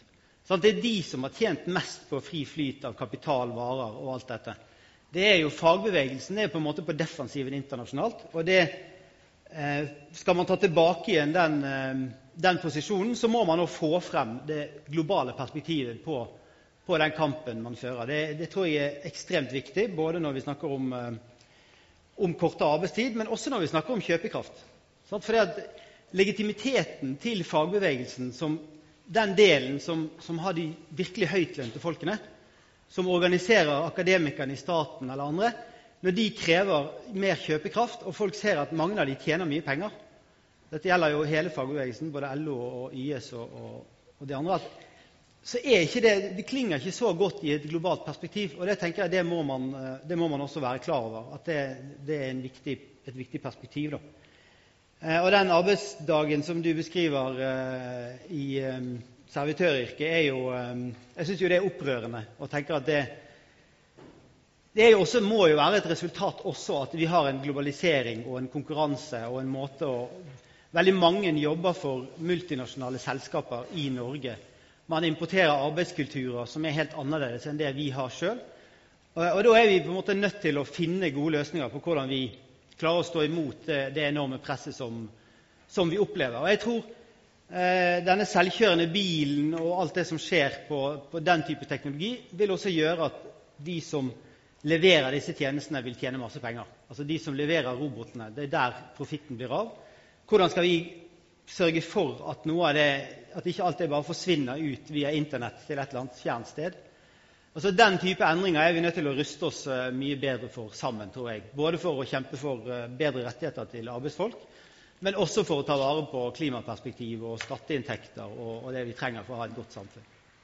Sånn, det er de som har tjent mest på fri flyt av kapital, varer og alt dette. Det er jo fagbevegelsen, det er på en måte på defensiven internasjonalt, og det eh, skal man ta tilbake igjen den, eh, den posisjonen, så må man også få frem det globale perspektivet på, på den kampen man fører. Det, det tror jeg er ekstremt viktig, både når vi snakker om, eh, om kortere arbeidstid, men også når vi snakker om kjøpekraft. Sånn, fordi at legitimiteten til fagbevegelsen som den delen som, som har de virkelig høytlønte folkene, som organiserer akademikerne i staten eller andre, når de krever mer kjøpekraft, og folk ser at mange av de tjener mye penger. Dette gjelder jo hele fagbevegelsen, både L O og Y S og, og, og de andre. At, så er ikke det, det klinger ikke så godt i et globalt perspektiv, og det tenker jeg det må man, det må man også være klar over, at det, det er en viktig, et viktig perspektiv da. Og den arbeidsdagen som du beskriver uh, i um, servitøryrket er jo, um, jeg synes jo det er opprørende, og tenker at det, det er jo også, må jo være et resultat også at vi har en globalisering og en konkurranse og en måte å, veldig mange jobber for multinasjonale selskaper i Norge. Man importerer arbeidskulturer som er helt annerledes enn det vi har selv, og, og da er vi på en måte nødt til å finne gode løsninger på hvordan vi klarer å stå imot det, det enorme presset som, som vi opplever. Og jeg tror eh, denne selvkjørende bilen og alt det som skjer på, på den type teknologi vil også gjøre at de som leverer disse tjenestene vil tjene masse penger. Altså de som leverer robotene, det er der profitten blir av. Hvordan skal vi sørge for at noe av det, at ikke alt det bare forsvinner ut via internett til et eller annet fjernt sted? Altså den type endringer er vi nødt til å ruste oss mye bedre for sammen, tror jeg. Både for å kjempe for bedre rettigheter til arbeidsfolk, men også for å ta vare på klimaperspektiv og skatteinntekter og, og det vi trenger for å ha et godt samfunn.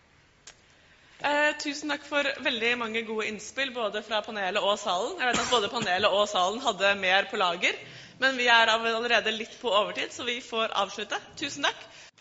Eh, tusen takk for veldig mange gode innspill, både fra panelet og salen. Jeg vet at både panelet og salen hadde mer på lager, men vi er allerede litt på overtid, så vi får avslutte. Tusen takk.